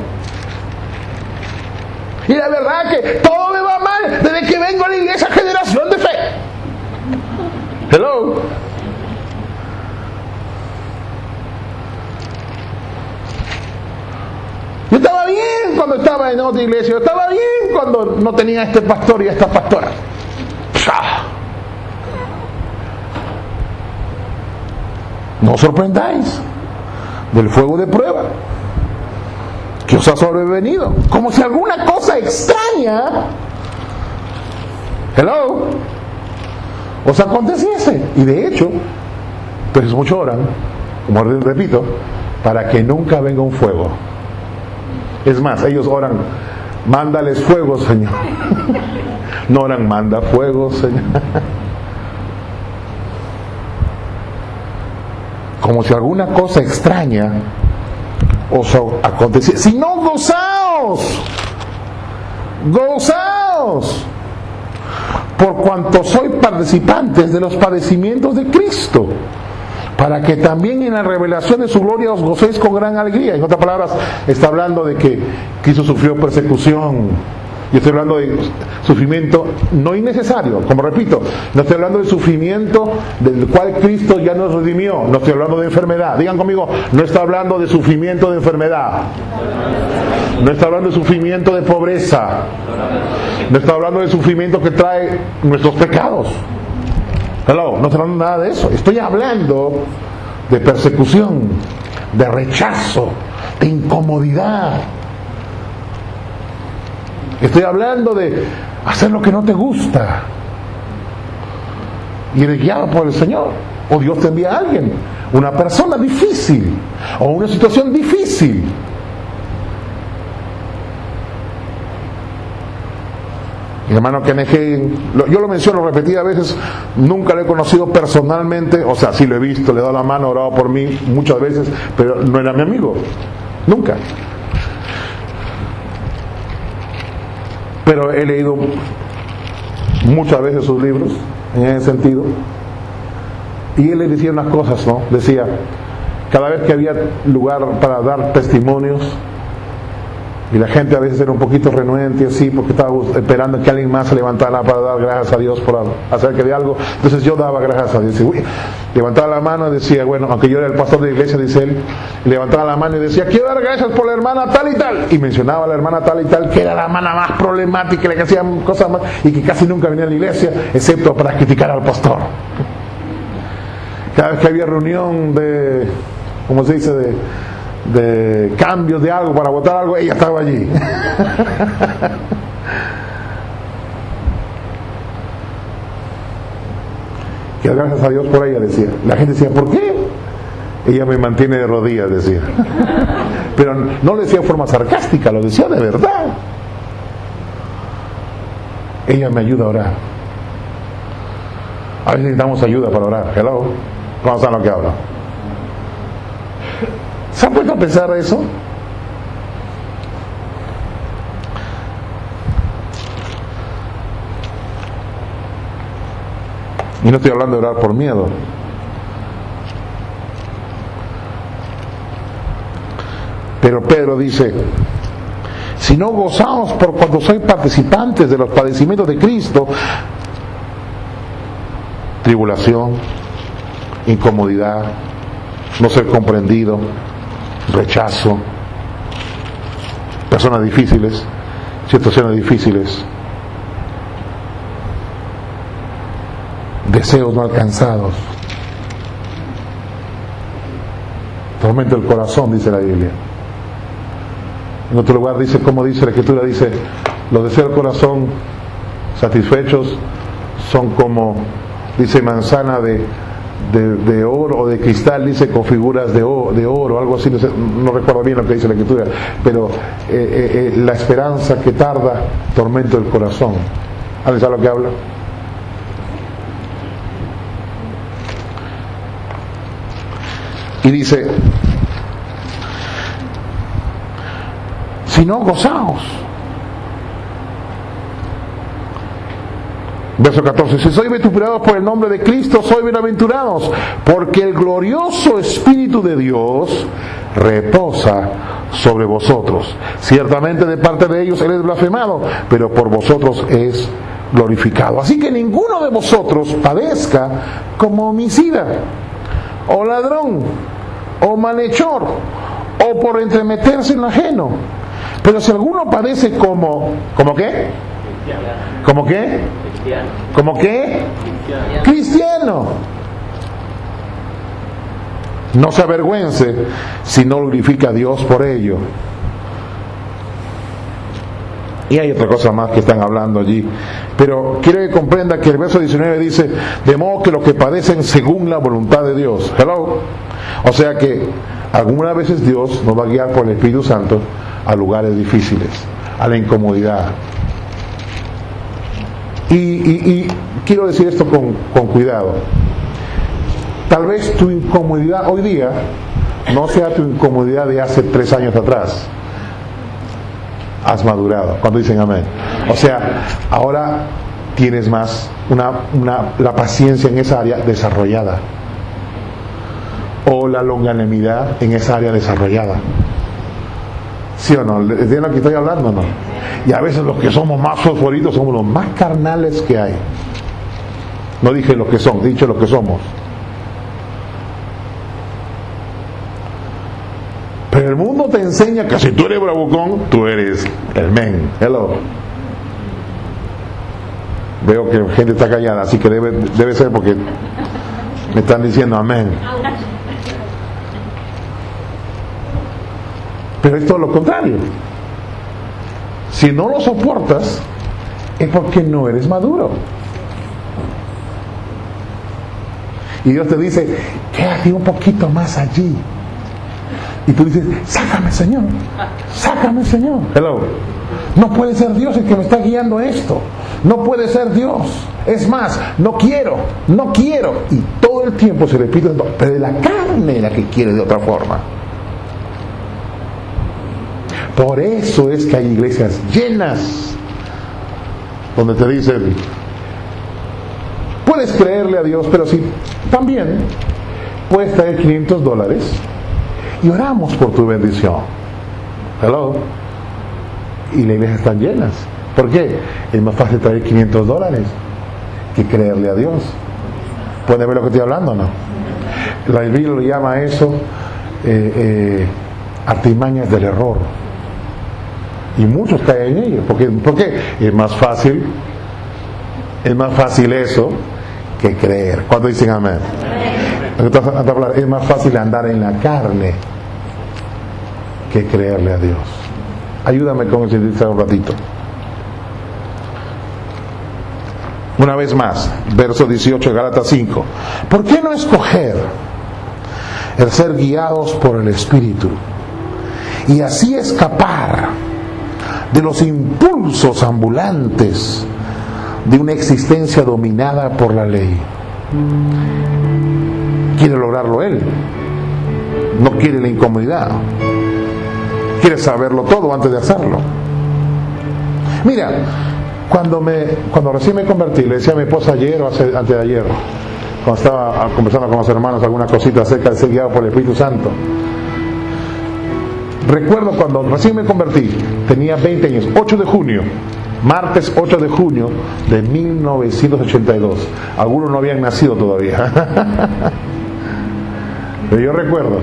Y la verdad que todo me va mal desde que vengo a la iglesia, generación de fe. Hello. Yo estaba bien cuando cuando estaba en otra iglesia, yo estaba bien cuando no tenía este pastor y esta pastora. ¡Psha! No os sorprendáis del fuego de prueba que os ha sobrevenido, como si alguna cosa extraña, hello, os aconteciese. Y de hecho, pues muchos oran, como repito, para que nunca venga un fuego. Es más, ellos oran, mándales fuego, Señor. No oran, manda fuego, Señor. Como si alguna cosa extraña os aconteciese. Si no, gozaos, gozaos, por cuanto sois participantes de los padecimientos de Cristo, para que también en la revelación de su gloria os gocéis con gran alegría. En otras palabras, está hablando de que Cristo sufrió persecución. Yo estoy hablando de sufrimiento no innecesario, como repito, no estoy hablando de sufrimiento del cual Cristo ya nos redimió, no estoy hablando de enfermedad. Digan conmigo, no está hablando de sufrimiento de enfermedad, no está hablando de sufrimiento de pobreza, no está hablando de sufrimiento que trae nuestros pecados. Hello, no estoy hablando nada de eso. Estoy hablando de persecución, de rechazo, de incomodidad. Estoy hablando de hacer lo que no te gusta y eres guiado por el Señor. O Dios te envía a alguien, una persona difícil o una situación difícil. Mi hermano Kenneth Hagin, yo lo menciono repetidas veces, nunca lo he conocido personalmente, o sea, sí lo he visto, le he dado la mano, orado por mí muchas veces, pero no era mi amigo, nunca. Pero he leído muchas veces sus libros en ese sentido, y él le decía unas cosas, ¿no? Decía, cada vez que había lugar para dar testimonios y la gente a veces era un poquito renuente así porque estaba esperando que alguien más se levantara para dar gracias a Dios por acerca de algo, entonces yo daba gracias a Dios y uy, levantaba la mano y decía, bueno, aunque yo era el pastor de la iglesia, dice él, levantaba la mano y decía, quiero dar gracias por la hermana tal y tal, y mencionaba a la hermana tal y tal que era la hermana más problemática, la que hacía cosas más y que casi nunca venía a la iglesia excepto para criticar al pastor. Cada vez que había reunión de, ¿cómo se dice?, de de cambios de algo para votar algo, ella estaba allí. Y gracias a Dios por ella, decía. La gente decía, ¿por qué? Ella me mantiene de rodillas, decía. Pero no lo decía de forma sarcástica, lo decía de verdad. Ella me ayuda a orar. A veces necesitamos ayuda para orar. Hello, vamos a lo que habla. ¿Se han puesto a pensar eso? Y no estoy hablando de orar por miedo. Pero Pedro dice, si no gozaos por cuando sois participantes de los padecimientos de Cristo, tribulación, incomodidad, no ser comprendido, rechazo, personas difíciles, situaciones difíciles, deseos no alcanzados, tormento del corazón, dice la Biblia. En otro lugar dice, como dice la Escritura, dice, los deseos del corazón satisfechos son como, dice, manzana de De, de oro o de cristal, dice, con figuras de oro, de oro algo así, no, sé, no recuerdo bien lo que dice la Escritura, pero eh, eh, eh, la esperanza que tarda, tormento del corazón. ¿Alguien sabe lo que habla? Y dice, si no, gozaos. Verso catorce, si sois vituperados por el nombre de Cristo, sois bienaventurados, porque el glorioso Espíritu de Dios reposa sobre vosotros. Ciertamente de parte de ellos Él es blasfemado, pero por vosotros es glorificado. Así que ninguno de vosotros padezca como homicida, o ladrón, o malhechor, o por entremeterse en lo ajeno. Pero si alguno padece como, ¿como qué? ¿Como qué? ¿Como qué? Cristiano. No se avergüence si no glorifica a Dios por ello. Y hay otra cosa más que están hablando allí. Pero quiero que comprenda que el verso diecinueve dice: de modo que los que padecen según la voluntad de Dios. Hello. O sea que algunas veces Dios nos va a guiar por el Espíritu Santo a lugares difíciles, a la incomodidad. Y, y, y quiero decir esto con, con cuidado. Tal vez tu incomodidad hoy día no sea tu incomodidad de hace tres años atrás. Has madurado. Cuando dicen amén. O sea, ahora tienes más una, una, la paciencia en esa área desarrollada, o la longanimidad en esa área desarrollada. ¿Sí o no? ¿De lo que estoy hablando o no? Y a veces los que somos más fosforitos somos los más carnales que hay. No dije los que son, he dicho los que somos. Pero el mundo te enseña que si tú eres bravucón, tú eres el men. Hello. Veo que gente está callada, así que debe, debe ser porque me están diciendo amén. Pero es todo lo contrario. Si no lo soportas, es porque no eres maduro. Y Dios te dice: quédate un poquito más allí. Y tú dices: sácame, Señor, sácame, Señor. Hello. No puede ser Dios el que me está guiando esto. No puede ser Dios. Es más, no quiero, no quiero. Y todo el tiempo se repite: pero de la carne la que quiere de otra forma. Por eso es que hay iglesias llenas donde te dicen: puedes creerle a Dios, pero sí, también puedes traer quinientos dólares y oramos por tu bendición. Hello. Y las iglesias están llenas. ¿Por qué? Es más fácil traer quinientos dólares que creerle a Dios. ¿Pueden ver lo que estoy hablando o no? La Biblia lo llama a eso eh, eh, artimañas del error. Y muchos caen en ello. Porque, porque es más fácil, es más fácil eso que creer. ¿Cuándo dicen amén? Es más fácil andar en la carne que creerle a Dios. Ayúdame con ese un ratito. Una vez más, verso dieciocho de Gálatas cinco. ¿Por qué no escoger el ser guiados por el Espíritu y así escapar de los impulsos ambulantes de una existencia dominada por la ley? Quiere lograrlo él, no quiere la incomodidad, quiere saberlo todo antes de hacerlo. Mira, cuando me cuando recién me convertí, le decía a mi esposa ayer o hace, antes de ayer, cuando estaba conversando con los hermanos algunas cositas acerca de ser guiado por el Espíritu Santo. Recuerdo cuando recién me convertí, tenía veinte años, ocho de junio, martes ocho de junio de mil novecientos ochenta y dos. Algunos no habían nacido todavía. Pero yo recuerdo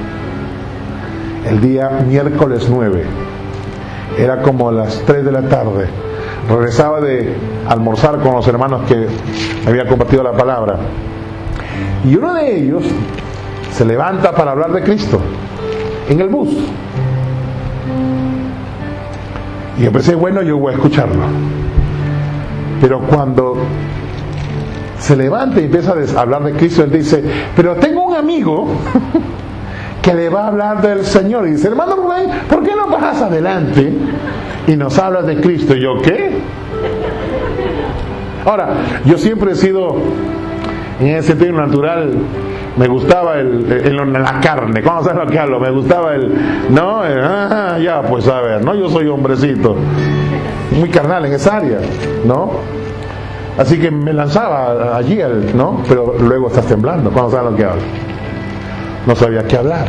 el día miércoles nueve, era como las tres de la tarde, regresaba de almorzar con los hermanos que me habían compartido la palabra, y uno de ellos se levanta para hablar de Cristo en el bus, y yo pensé, bueno, yo voy a escucharlo. Pero cuando se levanta y empieza a hablar de Cristo, él dice: pero tengo un amigo que le va a hablar del Señor. Y dice: hermano Rubén, ¿por qué no pasas adelante y nos hablas de Cristo? Y yo, ¿qué? Ahora, yo siempre he sido, en ese sentido natural, me gustaba el, el, el, la carne. ¿Cómo sabes lo que hablo? Me gustaba el, no, el, ah, ya, pues a ver, no, yo soy hombrecito, muy carnal en esa área, ¿no? Así que me lanzaba allí, ¿no? Pero luego estás temblando. ¿Cómo sabes lo que hablo? No sabía qué hablar.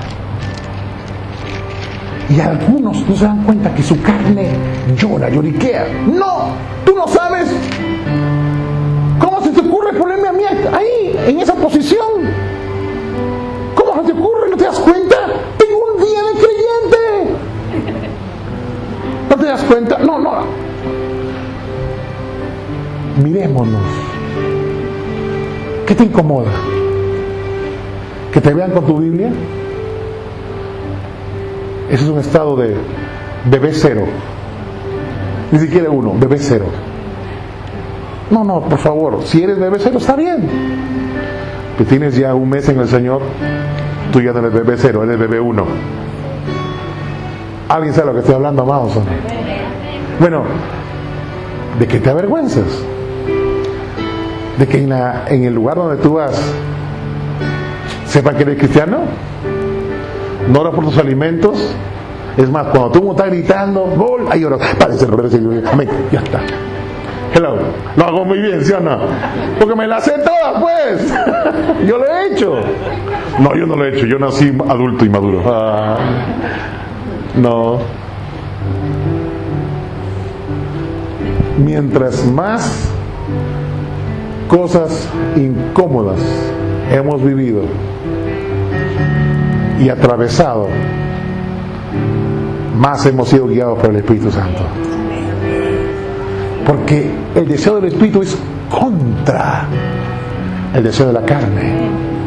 Y algunos no se dan cuenta que su carne llora, lloriquea. No, tú no sabes. ¿Cómo se te ocurre ponerme a mí ahí, en esa posición? ¿Cómo se te ocurre? ¿No te das cuenta? Tengo un día de creyente. ¿No te das cuenta? No, no. Mirémonos. ¿Qué te incomoda? ¿Que te vean con tu Biblia? Ese es un estado de bebé cero. Ni siquiera uno, bebé cero. No, no, por favor, si eres bebé cero, está bien. Que tienes ya un mes en el Señor, tú ya no eres bebé cero, eres bebé uno. ¿Alguien sabe lo que estoy hablando, amados? Bueno, ¿de qué te avergüenzas? ¿De que en, la, en el lugar donde tú vas sepan que eres cristiano? ¿No oras por tus alimentos? Es más, cuando tú estás gritando, gol, ahí oras, Padre, amén, ya está. Hello, lo hago muy bien, ¿sí o no? Porque me la sé toda, pues. Yo lo he hecho. No, yo no lo he hecho, yo nací adulto y maduro. Ah, no. Mientras más cosas incómodas hemos vivido y atravesado, más hemos sido guiados por el Espíritu Santo. Porque el deseo del Espíritu es contra el deseo de la carne.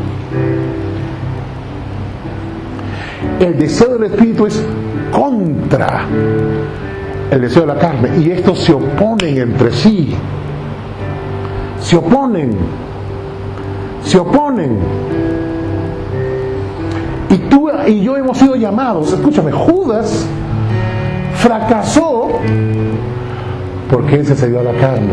El deseo del Espíritu es contra el deseo de la carne. Y estos se oponen entre sí. Se oponen. Se oponen. Y tú y yo hemos sido llamados. Escúchame, Judas fracasó porque él se cedió a la carne.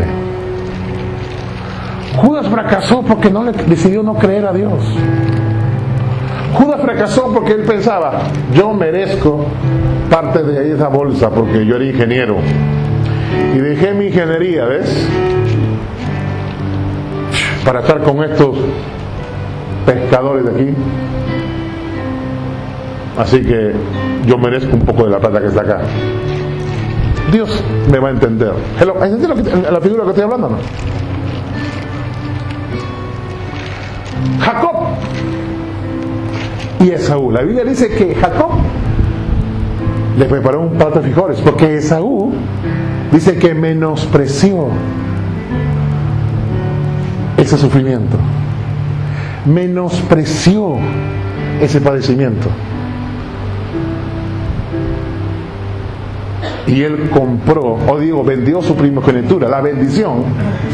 Judas fracasó porque no le, decidió no creer a Dios. Judas fracasó porque él pensaba, yo merezco parte de esa bolsa porque yo era ingeniero y dejé mi ingeniería, ¿ves? Para estar con estos pescadores de aquí. Así que yo merezco un poco de la plata que está acá. Dios me va a entender. ¿Entiendes lo que, la figura que estoy hablando, no? Jacob y Esaú. La Biblia dice que Jacob le preparó un plato de frijoles, porque Esaú dice que menospreció ese sufrimiento, menospreció ese padecimiento. Y él compró, o digo, vendió su primogenitura, la bendición.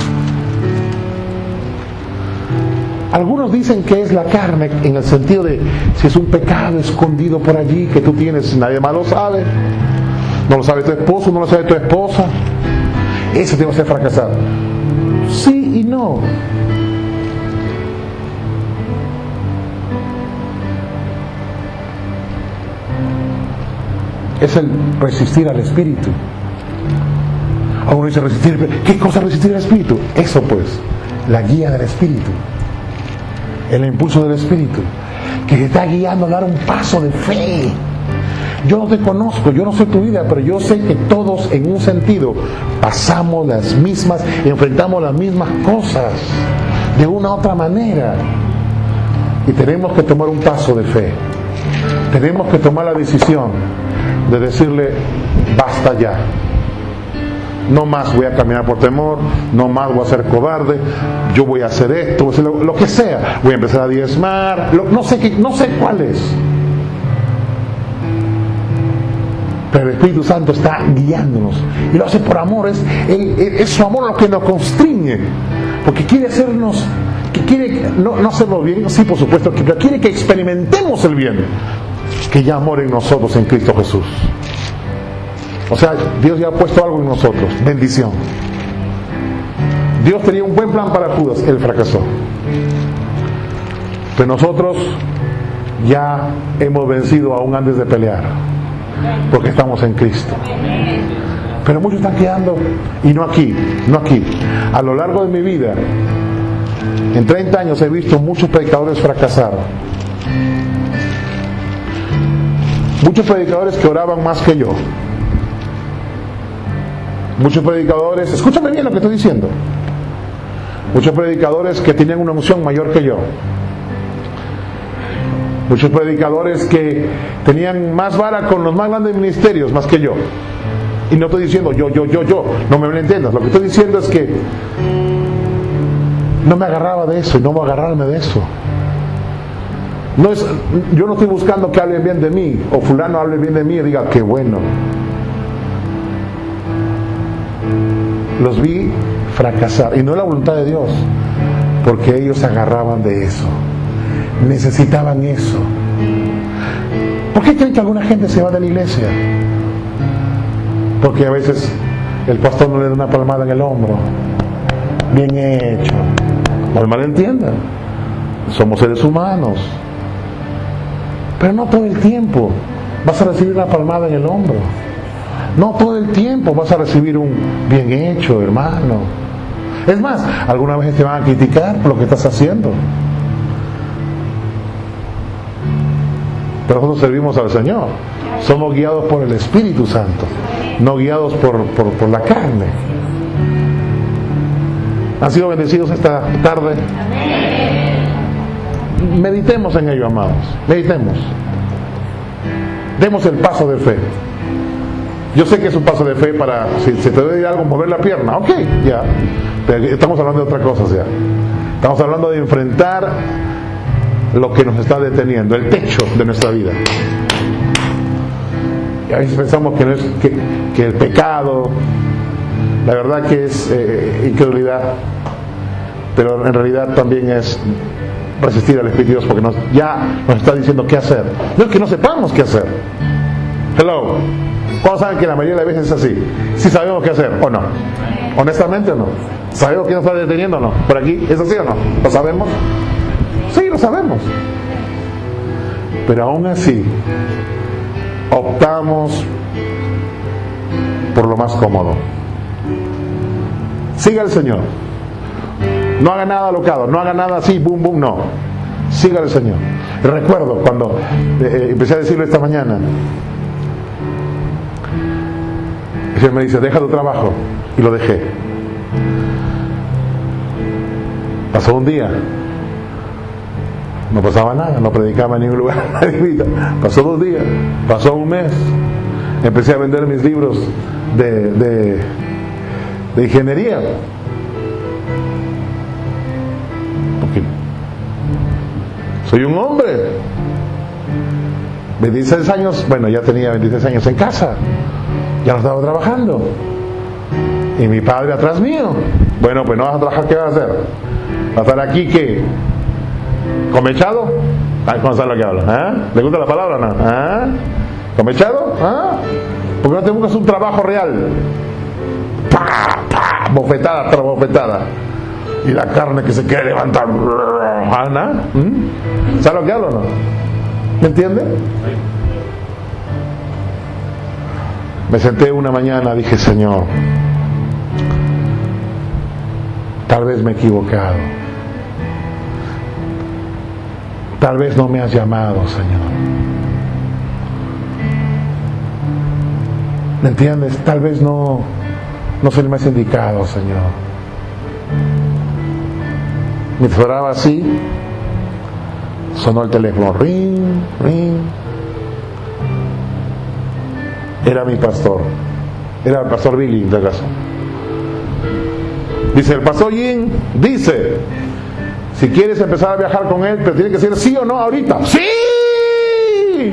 Algunos dicen que es la carne, en el sentido de si es un pecado escondido por allí que tú tienes, nadie más lo sabe. No lo sabe tu esposo, no lo sabe tu esposa. Ese te va a hacer fracasar. Sí y no. Es el resistir al Espíritu. A uno dice resistir, ¿qué cosa resistir al Espíritu? Eso pues, la guía del Espíritu, el impulso del Espíritu, que te está guiando a dar un paso de fe. Yo no te conozco, yo no sé tu vida, pero yo sé que todos en un sentido pasamos las mismas, enfrentamos las mismas cosas de una u otra manera, y tenemos que tomar un paso de fe. Tenemos que tomar la decisión de decirle basta ya, no más voy a caminar por temor, no más voy a ser cobarde, yo voy a hacer esto, voy a hacer lo, lo que sea, voy a empezar a diezmar, lo, no sé qué, no sé cuál es, pero el Espíritu Santo está guiándonos y lo hace por amor. Es, es, es su amor lo que nos constriñe, porque quiere hacernos, que quiere no, no hacerlo bien, sí, por supuesto, pero quiere que experimentemos el bien que ya mora en nosotros en Cristo Jesús. O sea, Dios ya ha puesto algo en nosotros, bendición. Dios tenía un buen plan para Judas, él fracasó. Pero nosotros ya hemos vencido aún antes de pelear, porque estamos en Cristo. Pero muchos están quedando, y no aquí, no aquí. A lo largo de mi vida, en treinta años he visto muchos predicadores fracasar. Muchos predicadores que oraban más que yo. Muchos predicadores, escúchame bien lo que estoy diciendo. Muchos predicadores que tenían una unción mayor que yo. Muchos predicadores que tenían más vara con los más grandes ministerios, más que yo. Y no estoy diciendo yo, yo, yo, yo, no me entiendas. Lo que estoy diciendo es que no me agarraba de eso y no voy a agarrarme de eso. No es, yo no estoy buscando que hablen bien de mí o fulano hable bien de mí y diga qué bueno. Los vi fracasar y no es la voluntad de Dios, porque ellos se agarraban de eso, necesitaban eso. ¿Por qué creen que alguna gente se va de la iglesia? Porque a veces el pastor no le da una palmada en el hombro. Bien hecho. No me malentiendan, somos seres humanos, pero no todo el tiempo vas a recibir una palmada en el hombro. No todo el tiempo vas a recibir un bien hecho, hermano. Es más, alguna vez te van a criticar por lo que estás haciendo. Pero nosotros servimos al Señor. Somos guiados por el Espíritu Santo, no guiados por, por, por la carne. ¿Han sido bendecidos esta tarde? Meditemos en ello, amados. Meditemos. Demos el paso de fe. Yo sé que es un paso de fe para, si se te debe algo, mover la pierna. Ok, ya. Pero estamos hablando de otra cosa ya. Estamos hablando de enfrentar lo que nos está deteniendo, el techo de nuestra vida. Y a veces pensamos que, no es, que, que el pecado, la verdad que es eh, incredulidad, pero en realidad también es resistir al Espíritu de Dios, porque nos, ya nos está diciendo qué hacer. No es que no sepamos qué hacer. Hello. ¿Cuándo saben que la mayoría de las veces es así? ¿Sí sabemos qué hacer o no? ¿Honestamente o no? ¿Sabemos qué nos está deteniendo o no? ¿Por aquí es así o no? ¿Lo sabemos? Sí, lo sabemos. Pero aún así optamos por lo más cómodo. Siga al Señor. No haga nada alocado, no haga nada así, boom, boom, no. Siga al Señor. Recuerdo cuando eh, empecé a decirlo esta mañana. El Señor me dice, deja tu trabajo. Y lo dejé. Pasó un día. No pasaba nada, no predicaba en ningún lugar. Pasó dos días, pasó un mes. Empecé a vender mis libros de, de, de ingeniería. Porque soy un hombre. veintiséis años, bueno, ya tenía veintiséis años en casa. Ya no estaba trabajando. Y mi padre atrás mío. Bueno, pues no vas a trabajar, ¿qué vas a hacer? ¿Vas a estar aquí qué? ¿Comechado? ¿Cómo sabes lo que habla? ¿Eh? ¿Le gusta la palabra o no? ¿Eh? ¿Comechado? ¿Eh? ¿Por qué no te buscas un trabajo real? ¡Pah! ¡Pah! Bofetada tras bofetada. Y la carne que se quiere levantar. ¿Ana? ¿Mm? ¿Sabes lo que hablo o no? ¿Me entiende? Me senté una mañana, dije, Señor, tal vez me he equivocado. Tal vez no me has llamado, Señor. ¿Me entiendes? Tal vez no, no soy el más indicado, Señor. Mientras oraba así, sonó el teléfono, ring, ring. Era mi pastor, era el pastor Billy, en este caso. Dice, el pastor Jim dice, si quieres empezar a viajar con él, pero tiene que ser sí o no ahorita. ¡Sí!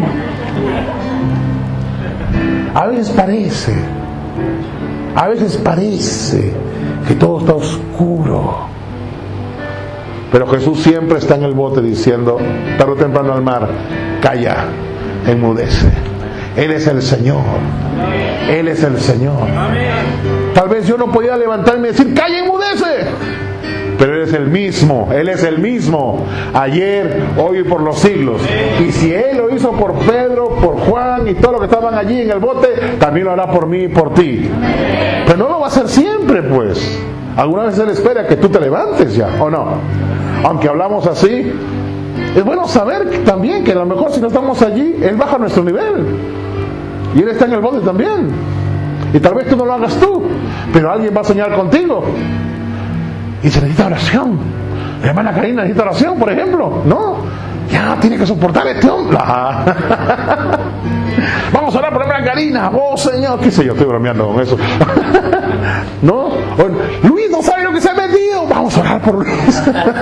A veces parece, a veces parece que todo está oscuro, pero Jesús siempre está en el bote diciendo, tarde o temprano al mar, calla, enmudece. Él es el Señor. Él es el Señor. Tal vez yo no podía levantarme y decir, calla, enmudece. Pero Él es el mismo. Él es el mismo. Ayer, hoy y por los siglos. Y si Él lo hizo por Pedro, por Juan y todos los que estaban allí en el bote, también lo hará por mí y por ti. Pero no lo va a hacer siempre, pues. Alguna vez Él espera que tú te levantes ya, ¿o no? Aunque hablamos así, es bueno saber también que a lo mejor si no estamos allí, Él baja a nuestro nivel. Y Él está en el bote también. Y tal vez tú no lo hagas tú, pero alguien va a soñar contigo. Y se necesita oración. La hermana Karina necesita oración, por ejemplo. No, ya tiene que soportar este hombre. Vamos a orar por la hermana Karina. Oh Señor, qué sé yo, estoy bromeando con eso. ¿No? O, Luis no sabe lo que se ha metido. Vamos a orar por Luis.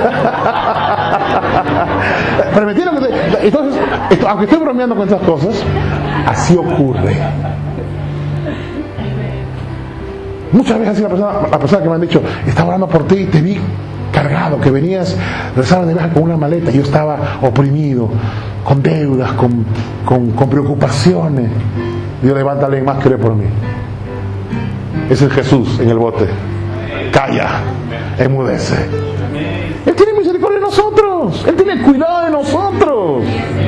Pero me entiendo que te, entonces, esto, aunque estoy bromeando con estas cosas, así ocurre. Muchas veces la persona, la persona que me han dicho, estaba orando por ti y te vi cargado, que venías rezando de viaje con una maleta. Yo estaba oprimido, con deudas, con, con, con preocupaciones. Dios, levanta a alguien más que ore por mí. Ese es Jesús en el bote. Calla, enmudece. Él tiene misericordia de nosotros. Él tiene cuidado de nosotros.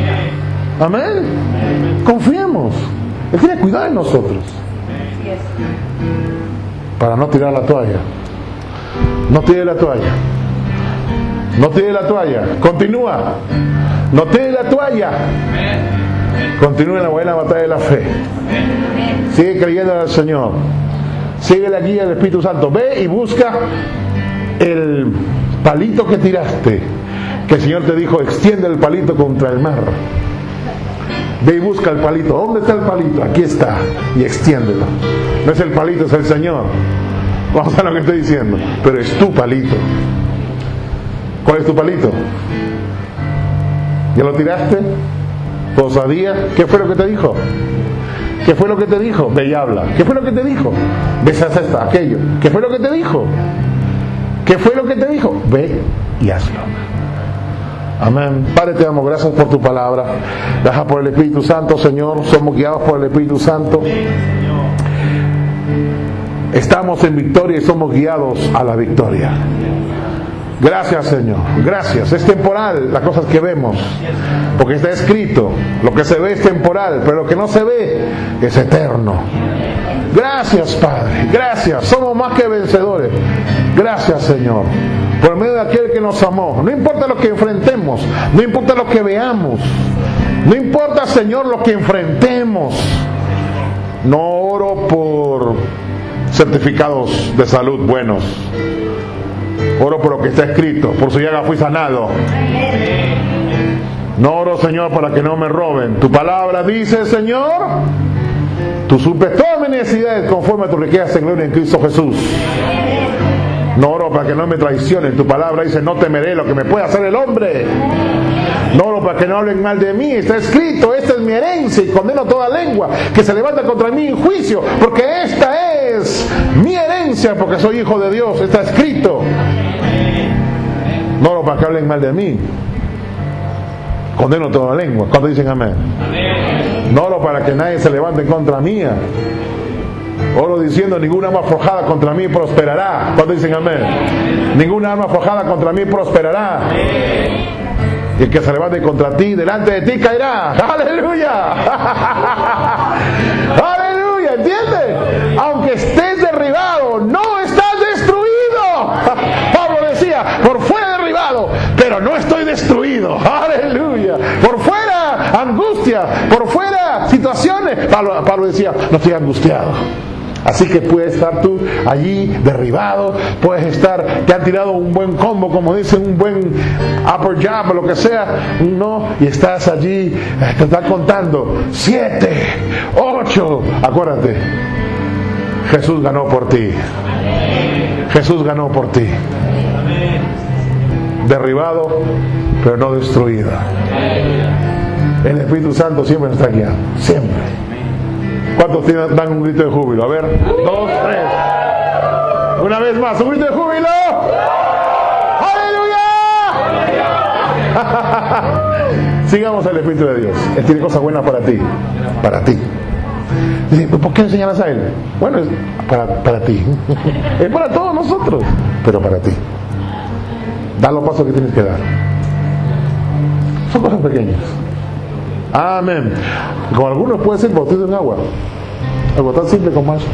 Amén. Confiemos. Él tiene cuidado de nosotros. Para no tirar la toalla. No tire la toalla. No tire la toalla. Continúa. No tire la toalla. Continúa en la buena batalla de la fe. Sigue creyendo en el Señor. Sigue la guía del Espíritu Santo. Ve y busca el palito que tiraste, que el Señor te dijo, extiende el palito contra el mar. Ve y busca el palito. ¿Dónde está el palito? Aquí está. Y extiéndelo. No es el palito, es el Señor. Vamos a ver lo que estoy diciendo. Pero es tu palito. ¿Cuál es tu palito? ¿Ya lo tiraste? ¿Osadía? ¿Qué fue lo que te dijo? ¿Qué fue lo que te dijo? Ve y habla. ¿Qué fue lo que te dijo? Ve y haz esto, aquello. ¿Qué fue lo que te dijo? ¿Qué fue lo que te dijo? Ve y hazlo. Amén. Padre, te damos gracias por tu palabra. Gracias por el Espíritu Santo, Señor. Somos guiados por el Espíritu Santo. Estamos en victoria y somos guiados a la victoria. Gracias, Señor. Gracias. Es temporal las cosas que vemos, porque está escrito, lo que se ve es temporal, pero lo que no se ve es eterno. Gracias, Padre. Gracias. Somos más que vencedores. Gracias, Señor, por medio de aquel que nos amó. No importa lo que enfrentemos, no importa lo que veamos, no importa, Señor, lo que enfrentemos. No oro por certificados de salud buenos. Oro por lo que está escrito. Por su llaga fui sanado. No oro, Señor, para que no me roben. Tu palabra dice, Señor, tú suples todas mis necesidades conforme a tu riqueza en gloria en Cristo Jesús. No oro para que no me traicionen. Tu palabra dice, no temeré lo que me pueda hacer el hombre. No oro para que no hablen mal de mí. Está escrito, esta es mi herencia y condeno toda lengua que se levanta contra mí en juicio, porque esta es mi herencia, porque soy hijo de Dios. Está escrito. No oro para que hablen mal de mí. Condeno toda lengua. ¿Cuántos dicen amén? No oro para que nadie se levante en contra mía. Oro diciendo, ninguna arma forjada contra mí prosperará. ¿Cuántos dicen amén? Ninguna arma forjada contra mí prosperará. Y el que se levante contra ti, delante de ti caerá. ¡Aleluya! ¡Aleluya! ¿Entiendes? Aunque estés derribado, no estás destruido. Pablo decía, por fuera derribado, pero no estoy destruido. ¡Aleluya! Por fuera angustia, por fuera situaciones. Pablo, Pablo decía, no estoy angustiado. Así que puedes estar tú allí derribado, puedes estar, te han tirado un buen combo, como dicen, un buen upper jab o lo que sea, no, y estás allí, te están contando, siete, ocho, acuérdate, Jesús ganó por ti, Jesús ganó por ti, derribado, pero no destruido. El Espíritu Santo siempre nos está guiando, siempre. ¿Cuántos tienen, dan un grito de júbilo? A ver, dos, tres. Una vez más, un grito de júbilo. ¡Aleluya! Sigamos al Espíritu de Dios. Él tiene cosas buenas para ti. Para ti. Dice, ¿por qué enseñarlas a Él? Bueno, es para, para ti. Es para todos nosotros, pero para ti. Da los pasos que tienes que dar. Son cosas pequeñas. Amén. Con algunos puede ser bautizo en agua. Algo tan simple como eso.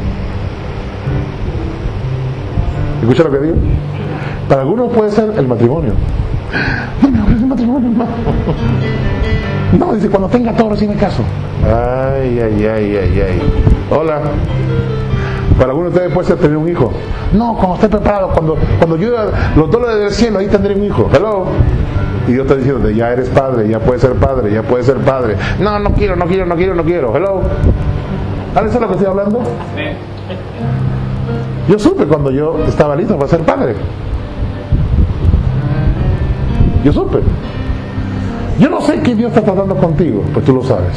¿Escucha lo que digo? Para algunos puede ser el matrimonio. No me hables de matrimonio, hermano. No, dice, cuando tenga todo recién me caso. Ay, ay, ay, ay, ay. Hola. Para algunos de ustedes puede ser tener un hijo. No, cuando esté preparado, cuando, cuando llueva los dólares del cielo, ahí tendré un hijo. Hello. Y Dios está diciendo, ya eres padre, ya puedes ser padre, ya puedes ser padre. No, no quiero, no quiero, no quiero, no quiero. Hello. ¿Alguien sabe lo que estoy hablando? Yo supe cuando yo estaba listo para ser padre. Yo supe. Yo no sé qué Dios está tratando contigo, pues tú lo sabes.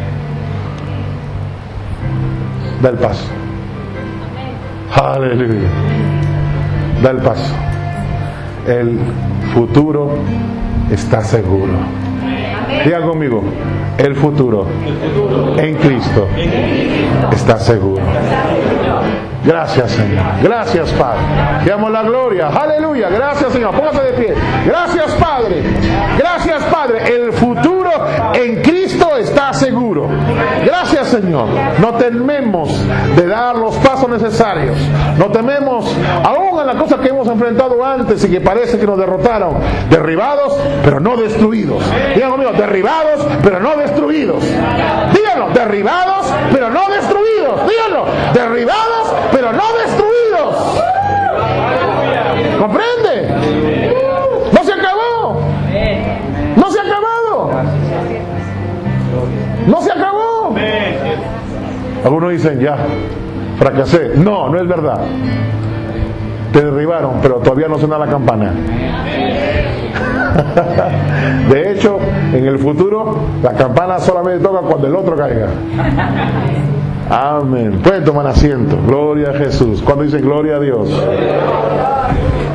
Da el paso. Aleluya. Da el paso. El futuro está seguro. Diga conmigo, el futuro en Cristo está seguro. Gracias, Señor. Gracias, Padre. Te damos la gloria. Aleluya. Gracias, Señor. Póngase de pie. Gracias, Padre. Gracias, Padre. El futuro en Cristo está seguro. Gracias, Señor. No tememos de dar los pasos necesarios. No tememos aún en las cosas que hemos enfrentado antes y que parece que nos derrotaron. Derribados, pero no destruidos. Digan conmigo, derribados, pero no destruidos. Díganlo, derribados, pero no destruidos. Díganlo, derribados, pero no destruidos. ¿Comprende? No se acabó. No se ha acabado. No se acabó. Algunos dicen, ya, fracasé. No, no es verdad. Te derribaron, pero todavía no suena la campana. De hecho, en el futuro, la campana solamente toca cuando el otro caiga. Amén. Pueden tomar asiento. Gloria a Jesús. Cuando dicen gloria a Dios.